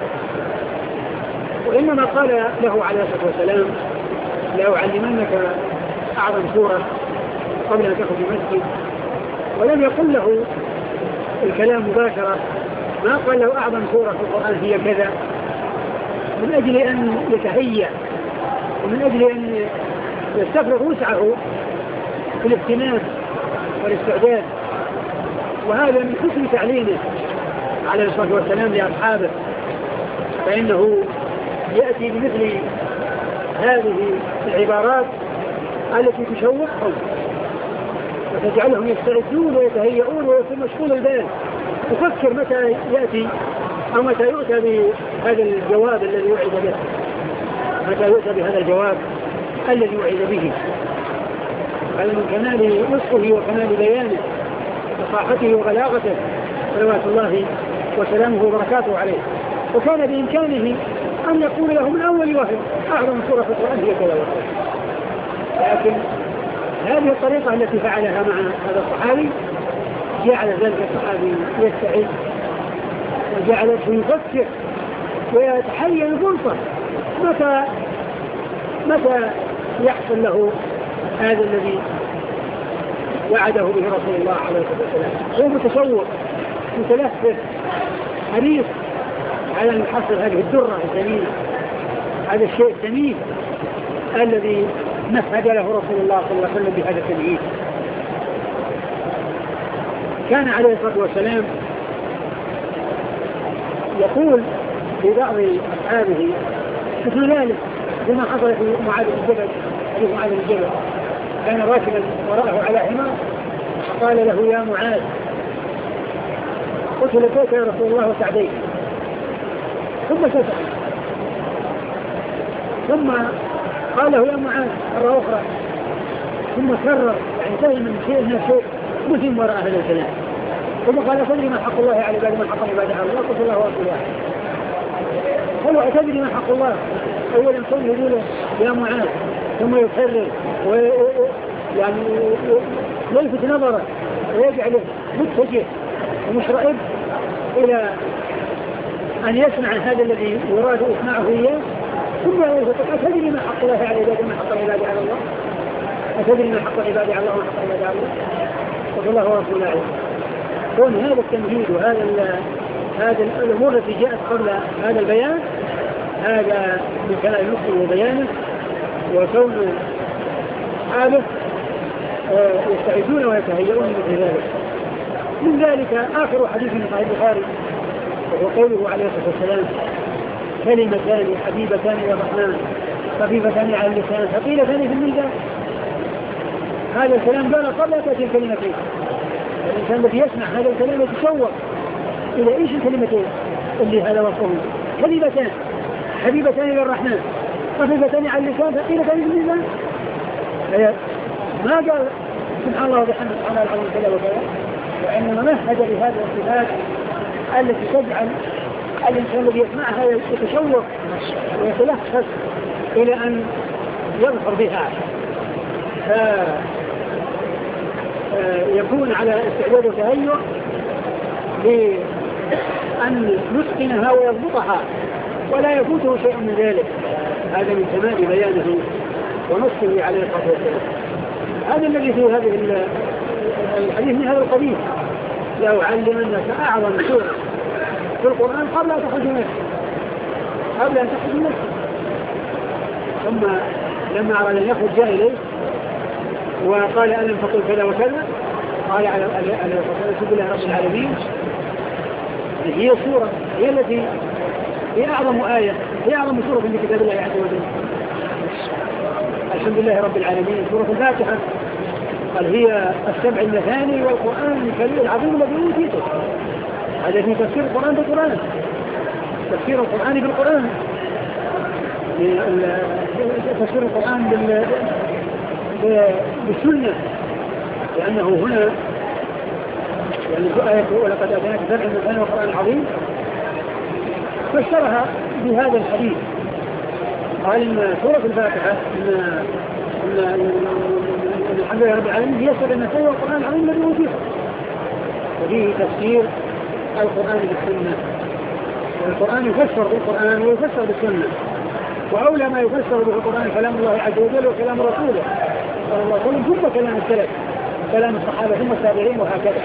وإنما قال له عليه الصلاة والسلام: لأعلمنك أعظم سورة قبل أن تخرج المسجد، ولم يقل له الكلام مباشرة، ما قال له أعظم سورة في القرآن هي كذا، من أجل أن يتهيأ ومن أجل أن يستفرغ وسعه في الاهتمام والاستعداد. وهذا من حسن تعليمه عليه الصلاة والسلام لأصحابه، فإنه يأتي بمثل هذه العبارات التي تشوقهم وتجعلهم يستعدون ويتهيئون ويكون مشغول البال، تفكر متى يأتي أو متى يؤتى بهذا الجواب الذي وعد به، متى يؤتى بهذا الجواب الذي وعد به. هذا من كمال نصحه وكمال بيانه وفصاحته وبلاغته صلوات الله وسلامه وبركاته عليه. وكان بإمكانه أن يقول له من أول وهي أعظم سورة في القرآن هي كذا وكذا، لكن هذه الطريقة التي فعلها مع هذا الصحابي جعل ذلك الصحابي يستعد وجعلته يفكر ويتحيى الفرصة متى يحصل له هذا الذي وعده به رسول الله عليه الصلاة والسلام. هو متشوق متلهف حريص على أن يحصل هذه الدرة الثمينة، هذا الشيء الثمين الذي مهد له رسول الله صلى الله عليه وسلم بهذا التمهيد. كان عليه الصلاة والسلام يقول لبعض أصحابه مثل ذلك كما حصل في معاذ بن جبل. حديث معاذ بن جبل كان راكبا وراءه على حمار فقال له يا معاذ قلت لبيك يا رسول الله وسعديك ثم سكت ثم قال له يا معاذ مرة أخرى ثم كرر يعني فهم من شيء من الشيء مثل وراء هذا الكلام ثم قال تدري ما حق الله على عباده من حق عباده على الله قلت الله ورسوله. قالوا أتدري ما حق الله أولا كان يقول يا معاذ ثم يكرر يعني يلفت نظره ويجعله متجه ومشرئب إلى أن يسمع هذا الذي يراد إسماعه إياه ثم يقول أتدري ما حق الله على عباده من حق عباده على الله أتدري ما حق عباده على الله ومن حق عباده على الله قلت الله ورسوله عليه. كون هذا التمهيد هذا الأمور التي جاءت قبل هذا البيان هذا من كلام المخبر وبيانه وكون أصحابه يستعدون ويتهيئون مثل ذلك. من ذلك آخر حديث من صحيح البخاري وهو قوله عليه الصلاة والسلام كلمتان حبيبتان إلى الرحمن خفيفتان على اللسان ثقيلتان في الميزان. هذا الكلام قال قبل تأتي الكلمتين. الإنسان الذي يسمع هذا الكلام يتشوق إلى إيش الكلمتين اللي هذا وصفه كلمتان حبيبتان إلى الرحمن خفيفتان على اللسان ثقيلتان في الميزان. ما قال سبحان الله وبحمده سبحان الله العظيم كذا وكذا وإنما مهد لهذه الصفات التي تجعل الإنسان الذي يسمعها يتشوق ويتلخص إلى أن يظهر بها يكون على استعداد وتهيؤ لأن يتقنها ويضبطها ولا يفوته شيء من ذلك. هذا من كمال بيانه ونصه عليه الصلاة والسلام. هذا الذي في هذه الحديث من هذا القبيل لا أعلمنك أعظم سورة في القرآن قبل أن تخرج نفسك ثم لما أراد أن يخرج جاء إليه وقال ألم تقل كذا وكذا قال على سبيل الله رب العالمين. هي السورة هي التي هي أعظم آية هي أعظم سورة في كتاب الله عز وجل. الحمد لله رب العالمين. سورة الفاتحة قال هي السبع المثاني والقرآن الكريم العظيم الذي أوتيته. هذا في تفسير القرآن بالقرآن تفسير القرآن بالقرآن تفسير القرآن بالسنة لأنه هنا يعني آية ولقد أتيناك سبع المثاني والقرآن العظيم فسرها بهذا الحديث. قال إن سورة الفاتحة إن الحمد لله رب العالمين هي سبع المثاني والقرآن العظيم الذي أوتيته. وفيه تفسير القرآن بالسنة. والقرآن يفسر بالقرآن ويفسر بالسنة وأولى ما يفسر به القرآن كلام الله عز وجل وكلام رسوله صلى الله عليه وسلم ثم كلام السلف كلام الصحابة ثم التابعين وهكذا.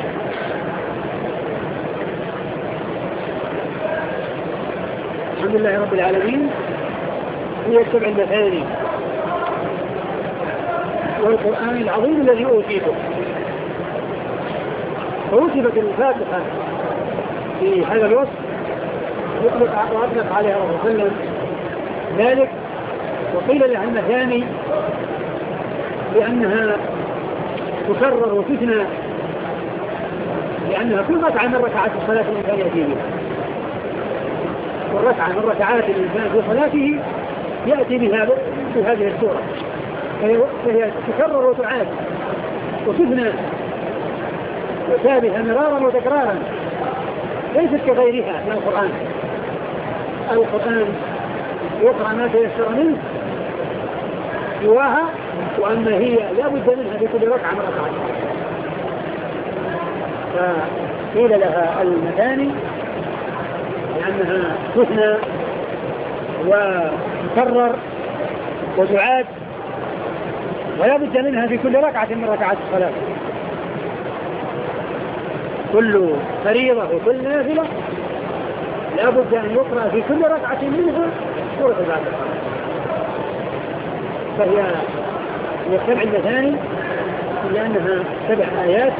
الحمد لله رب العالمين هي السبع المثاني والقرآن العظيم الذي أوتيته. فوصفت الفاتحة في هذا الوصف وأطلق عليها رسول الله صلى الله عليه وسلم ذلك وقيل لها المثاني لأنها تكرر وتثنى لأنها كل ركعة من ركعات الصلاة الإنسان يأتي بها والركعة من ركعات الإنسان في صلاته يأتي بها في هذه السورة فهي تكرر وتعاد وتثنى وتابها مرارا وتكرارا ليست كغيرها من القرآن. القرآن يقرأ ما تيسر منه سواها وأما هي لا بد منها في كل ركعة من ركعات. فقيل لها المثاني لأنها تثنى وتكرر وتعاد ولا بد منها في كل ركعة من ركعات الصلاة. كل فريضة وكل نافلة لا بد أن يقرأ في كل ركعة منها سورة الفاتحة. هي 7 مثاني لأنها 7 آيات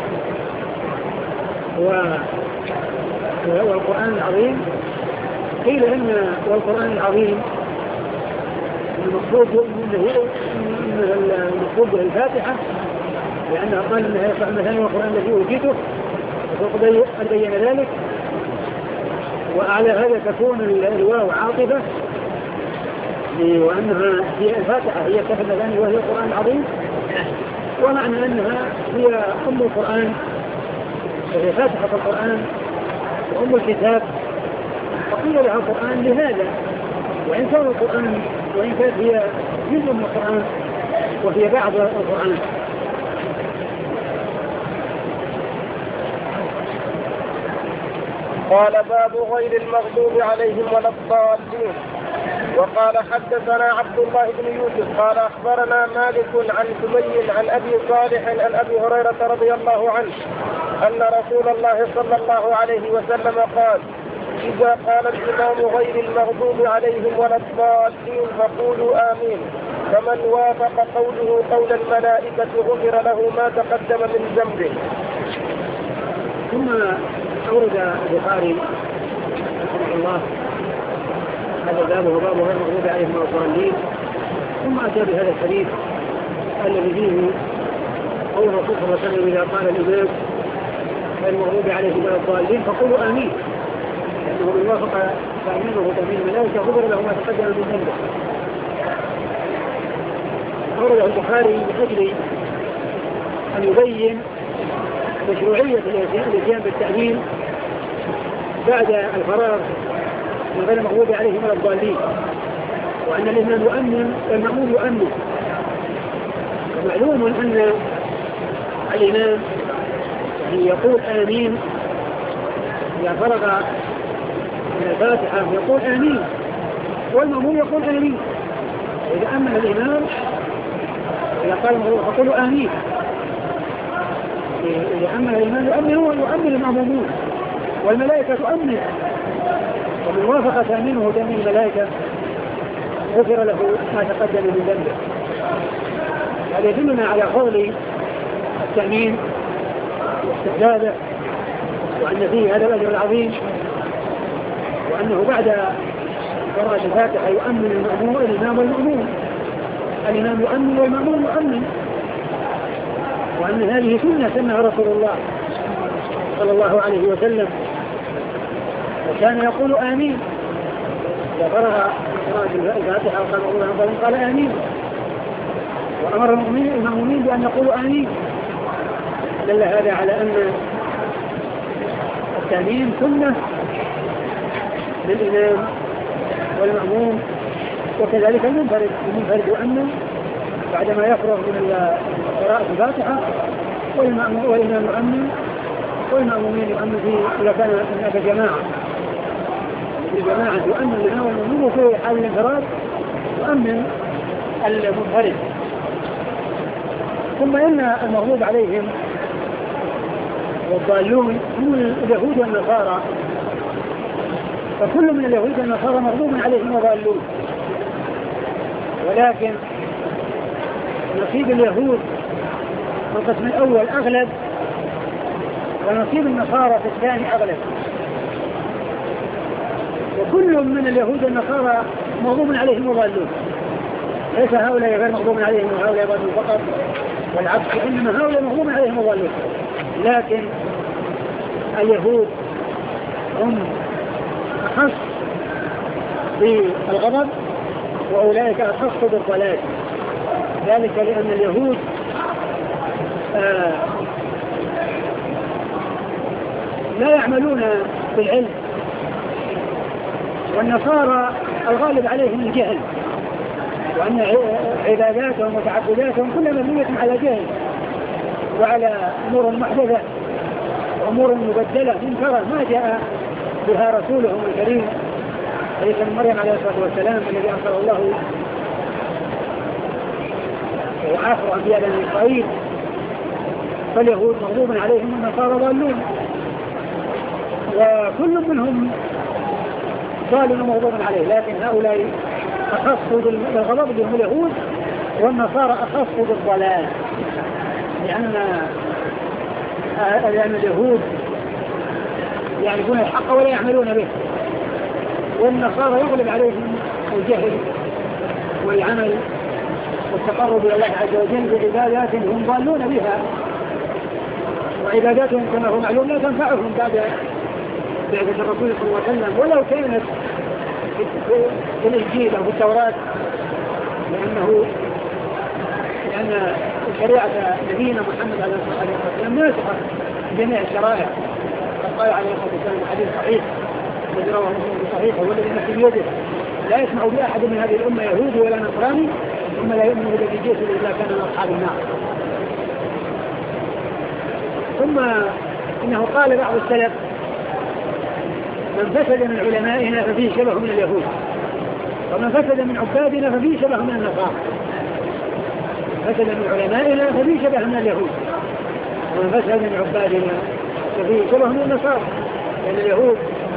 والقرآن العظيم. قيل إن والقرآن العظيم المقصود به الفاتحة لأنها قال إنها يقع مثلا والقرآن الذي أوتيته وقد بين ذلك. وأعلى هذا تكون الواو عاطفة وأنها هي الفاتحة هي 7 مثاني وهي القرآن العظيم، ومعنى أنها هي أم القرآن وهي فاتحة القرآن وأم الكتاب، فقيل لها القرآن لهذا وإن كان القرآن وإن كانت هي جزء من القرآن وهي بعض القرآن. قال باب غير المغضوب عليهم ولا الضالين. وقال حدثنا عبد الله بن يوسف قال أخبرنا مالك عن سمي عن أبي صالح عن أبي هريرة رضي الله عنه أن رسول الله صلى الله عليه وسلم قال: إذا قال الإمام غير المغضوب عليهم ولا الضالين فقولوا آمين، فمن وافق قوله قول الملائكة غفر له ما تقدم من ذنبه. ثم أورد البخاري رحمه الله هذا الباب وهو باب غير المغضوب عليهم ولا الضالين، ثم أتى بهذا الحديث الذي فيه قول الرسول صلى الله عليه وسلم: إذا قال الإمام غير المغضوب عليهم ولا الضالين فقولوا آمين، لأنه من وافق تأمينه تأمين الملائكة غفر له ما تقدم من ذنبه. أورد البخاري بأجل أن يبين مشروعية الاتيان بالتأمين بعد الفراغ من غير المغضوب عليهم ولا الضالين، وأن الإمام يؤمن والمأموم يؤمن. ومعلوم أن الإمام يقول آمين إذا فرغ من الفاتحة يقول آمين، والمأموم يقول آمين. إذا أمن الإمام إذا قال المغضوب فقولوا آمين، إذا أمن الإمام يؤمن ويؤمن المأمومون والملائكة تؤمن، ومن وافق تأمينه تأمين الملائكة غفر له ما تقدم من ذنبه. هذا يدلنا على فضل التأمين واستحبابه، وأن فيه هذا الأجر العظيم، وأنه بعد قراءة الفاتحة يؤمن الإمام والمأمون، الإمام يؤمن والمأمون يؤمن، وأن هذه سنة سنها رسول الله صلى الله عليه وسلم، وكان يقول آمين إذا فرغ قراءة الفاتحة وقال الله قال آمين، وأمر المؤمنين بأن يقولوا آمين. دل هذا على أن التأمين سنة للإمام والمأموم، وكذلك المنفرد يؤمن بعدما يفرغ من قراءة الفاتحة، والإمام يؤمن والمأمومين يؤمن فيه إذا كان هناك جماعة يؤمن الإمام والمأموم، وفي حال الانفراد يؤمن المنفرد. ثم إن المغضوب عليهم والضالون هم اليهود والنصارى، فكل من اليهود والنصارى مغضوب عليهم وضالون، ولكن نصيب اليهود في القسم الأول أغلب، ونصيب النصارى في الثاني أغلب، وكل من اليهود والنصارى مغضوب عليهم وضالون، ليس هؤلاء غير مغضوب عليهم وهؤلاء ضالون فقط، والعكس، إنما هؤلاء مغضوب عليهم وضالون، لكن اليهود هم أخص بالغضب وأولئك أخص بالضلال، ذلك لأن اليهود لا يعملون بالعلم، والنصارى الغالب عليهم الجهل، وأن عباداتهم وتعبداتهم كلها مبنية على جهل وعلى أمور محدثة وأمور مبدلة منكرة ما جاء بها رسولهم الكريم عيسى بن مريم عليه الصلاة والسلام الذي أرسله الله وآخر أنبياء بني إسرائيل. فاليهود مغضوب عليهم والنصارى ضالون، وكل منهم ضال ومغضوب عليه، لكن هؤلاء أخصوا بالغضب بهم اليهود والنصارى أخص بالضلال، لأن اليهود يعرفون الحق ولا يعملون به، والنصارى يغلب عليهم الجهل والعمل والتقرب إلى الله عز وجل بعبادات هم ضالون بها، وعباداتهم كما هو معلوم لا تنفعهم بعد الرسول صلى الله عليه وسلم ولو كانت في الإنجيل أو في التوراة، لأن شريعة نبينا محمد عليه الصلاة والسلام ناسخة جميع الشرائع. قال عليه الصلاة والسلام حديث صحيح الذي رواه مسلم صحيح والذي نفسي بيده لا يسمع بأحد من هذه الأمة يهودي ولا نصراني ثم لا يؤمن بالذي جئت إلا كان من أصحاب النار. ثم إنه قال بعض السلف من فسد من علمائنا ففيه شبه من اليهود، ومن فسد من عبادنا ففيه شبه من النصارى. فسد من علمائنا ففيه شبه من اليهود، ومن فسد من عبادنا ففيه شبه من النصارى، لأن اليهود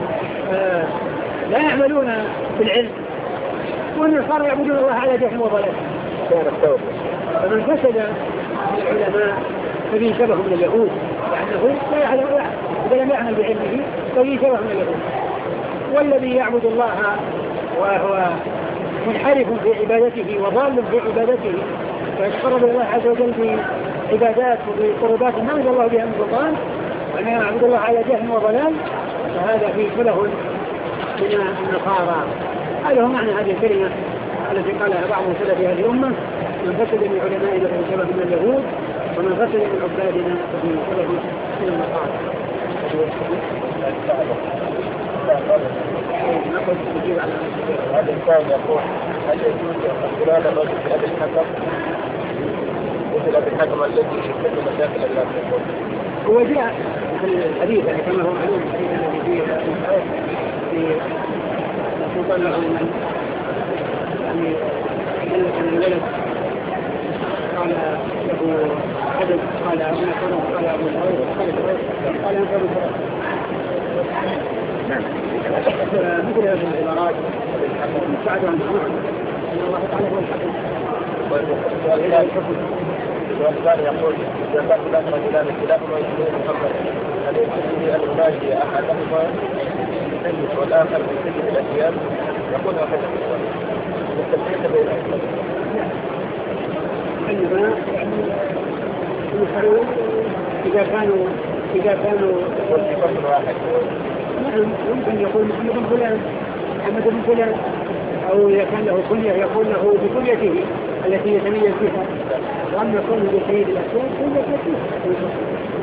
لا يعملون بالعلم والنصارى يعبدون الله على جهل وضلال. فمن فسد من العلماء ففيه شبه من اليهود، لأنه لا يعلم إذا لم يعمل بعلمه ففيه شبه من اليهود. والذي يعبد الله وهو منحرف في عبادته وضال في عبادته فيتقرب إلى الله عز وجل بعبادات وبقربات ما أنزل الله بها من سلطان، وأن يعبد الله على جهل وضلال، فهذا فيه شبه من النصارى. هذا هو معنى هذه الكلمة التي قالها بعض سلف هذه الأمة: من فسد من علمائنا ففيه شبه من اليهود، ومن فسد من عبادنا ففيه شبه من النصارى. نقول نجيب على هذا الإنسان يقول: هل يجوز استقبال الرجل في أبي الحكم مثل أبي الحكم الذي يشكل مشاكل الناس؟ هو جاء في الحديث يعني كما هو معلوم في مطلع من يعني كان الولد قال له حدث قال أبو نصر قال أبو الأول قال أنت أبو الأول. مثل هذه العبارات مساعدة عن الحكم أن الله تعالى هو الحكم. والثاني يقول: إذا كان هناك رجلان كلاهما يسلمون محمد هل يمكن أن يناجي أحدهما بالسيد والآخر بالسيد الأشياء؟ يقول: هكذا التفريق بينهما. إذا كانوا والصفة واحد. نعم يمكن يقول محمد بن فلان محمد بن فلان، أو إذا كان له كنية يقول له بكنيته التي يتميز بها، وأما كونه بسيد الأشياء كنية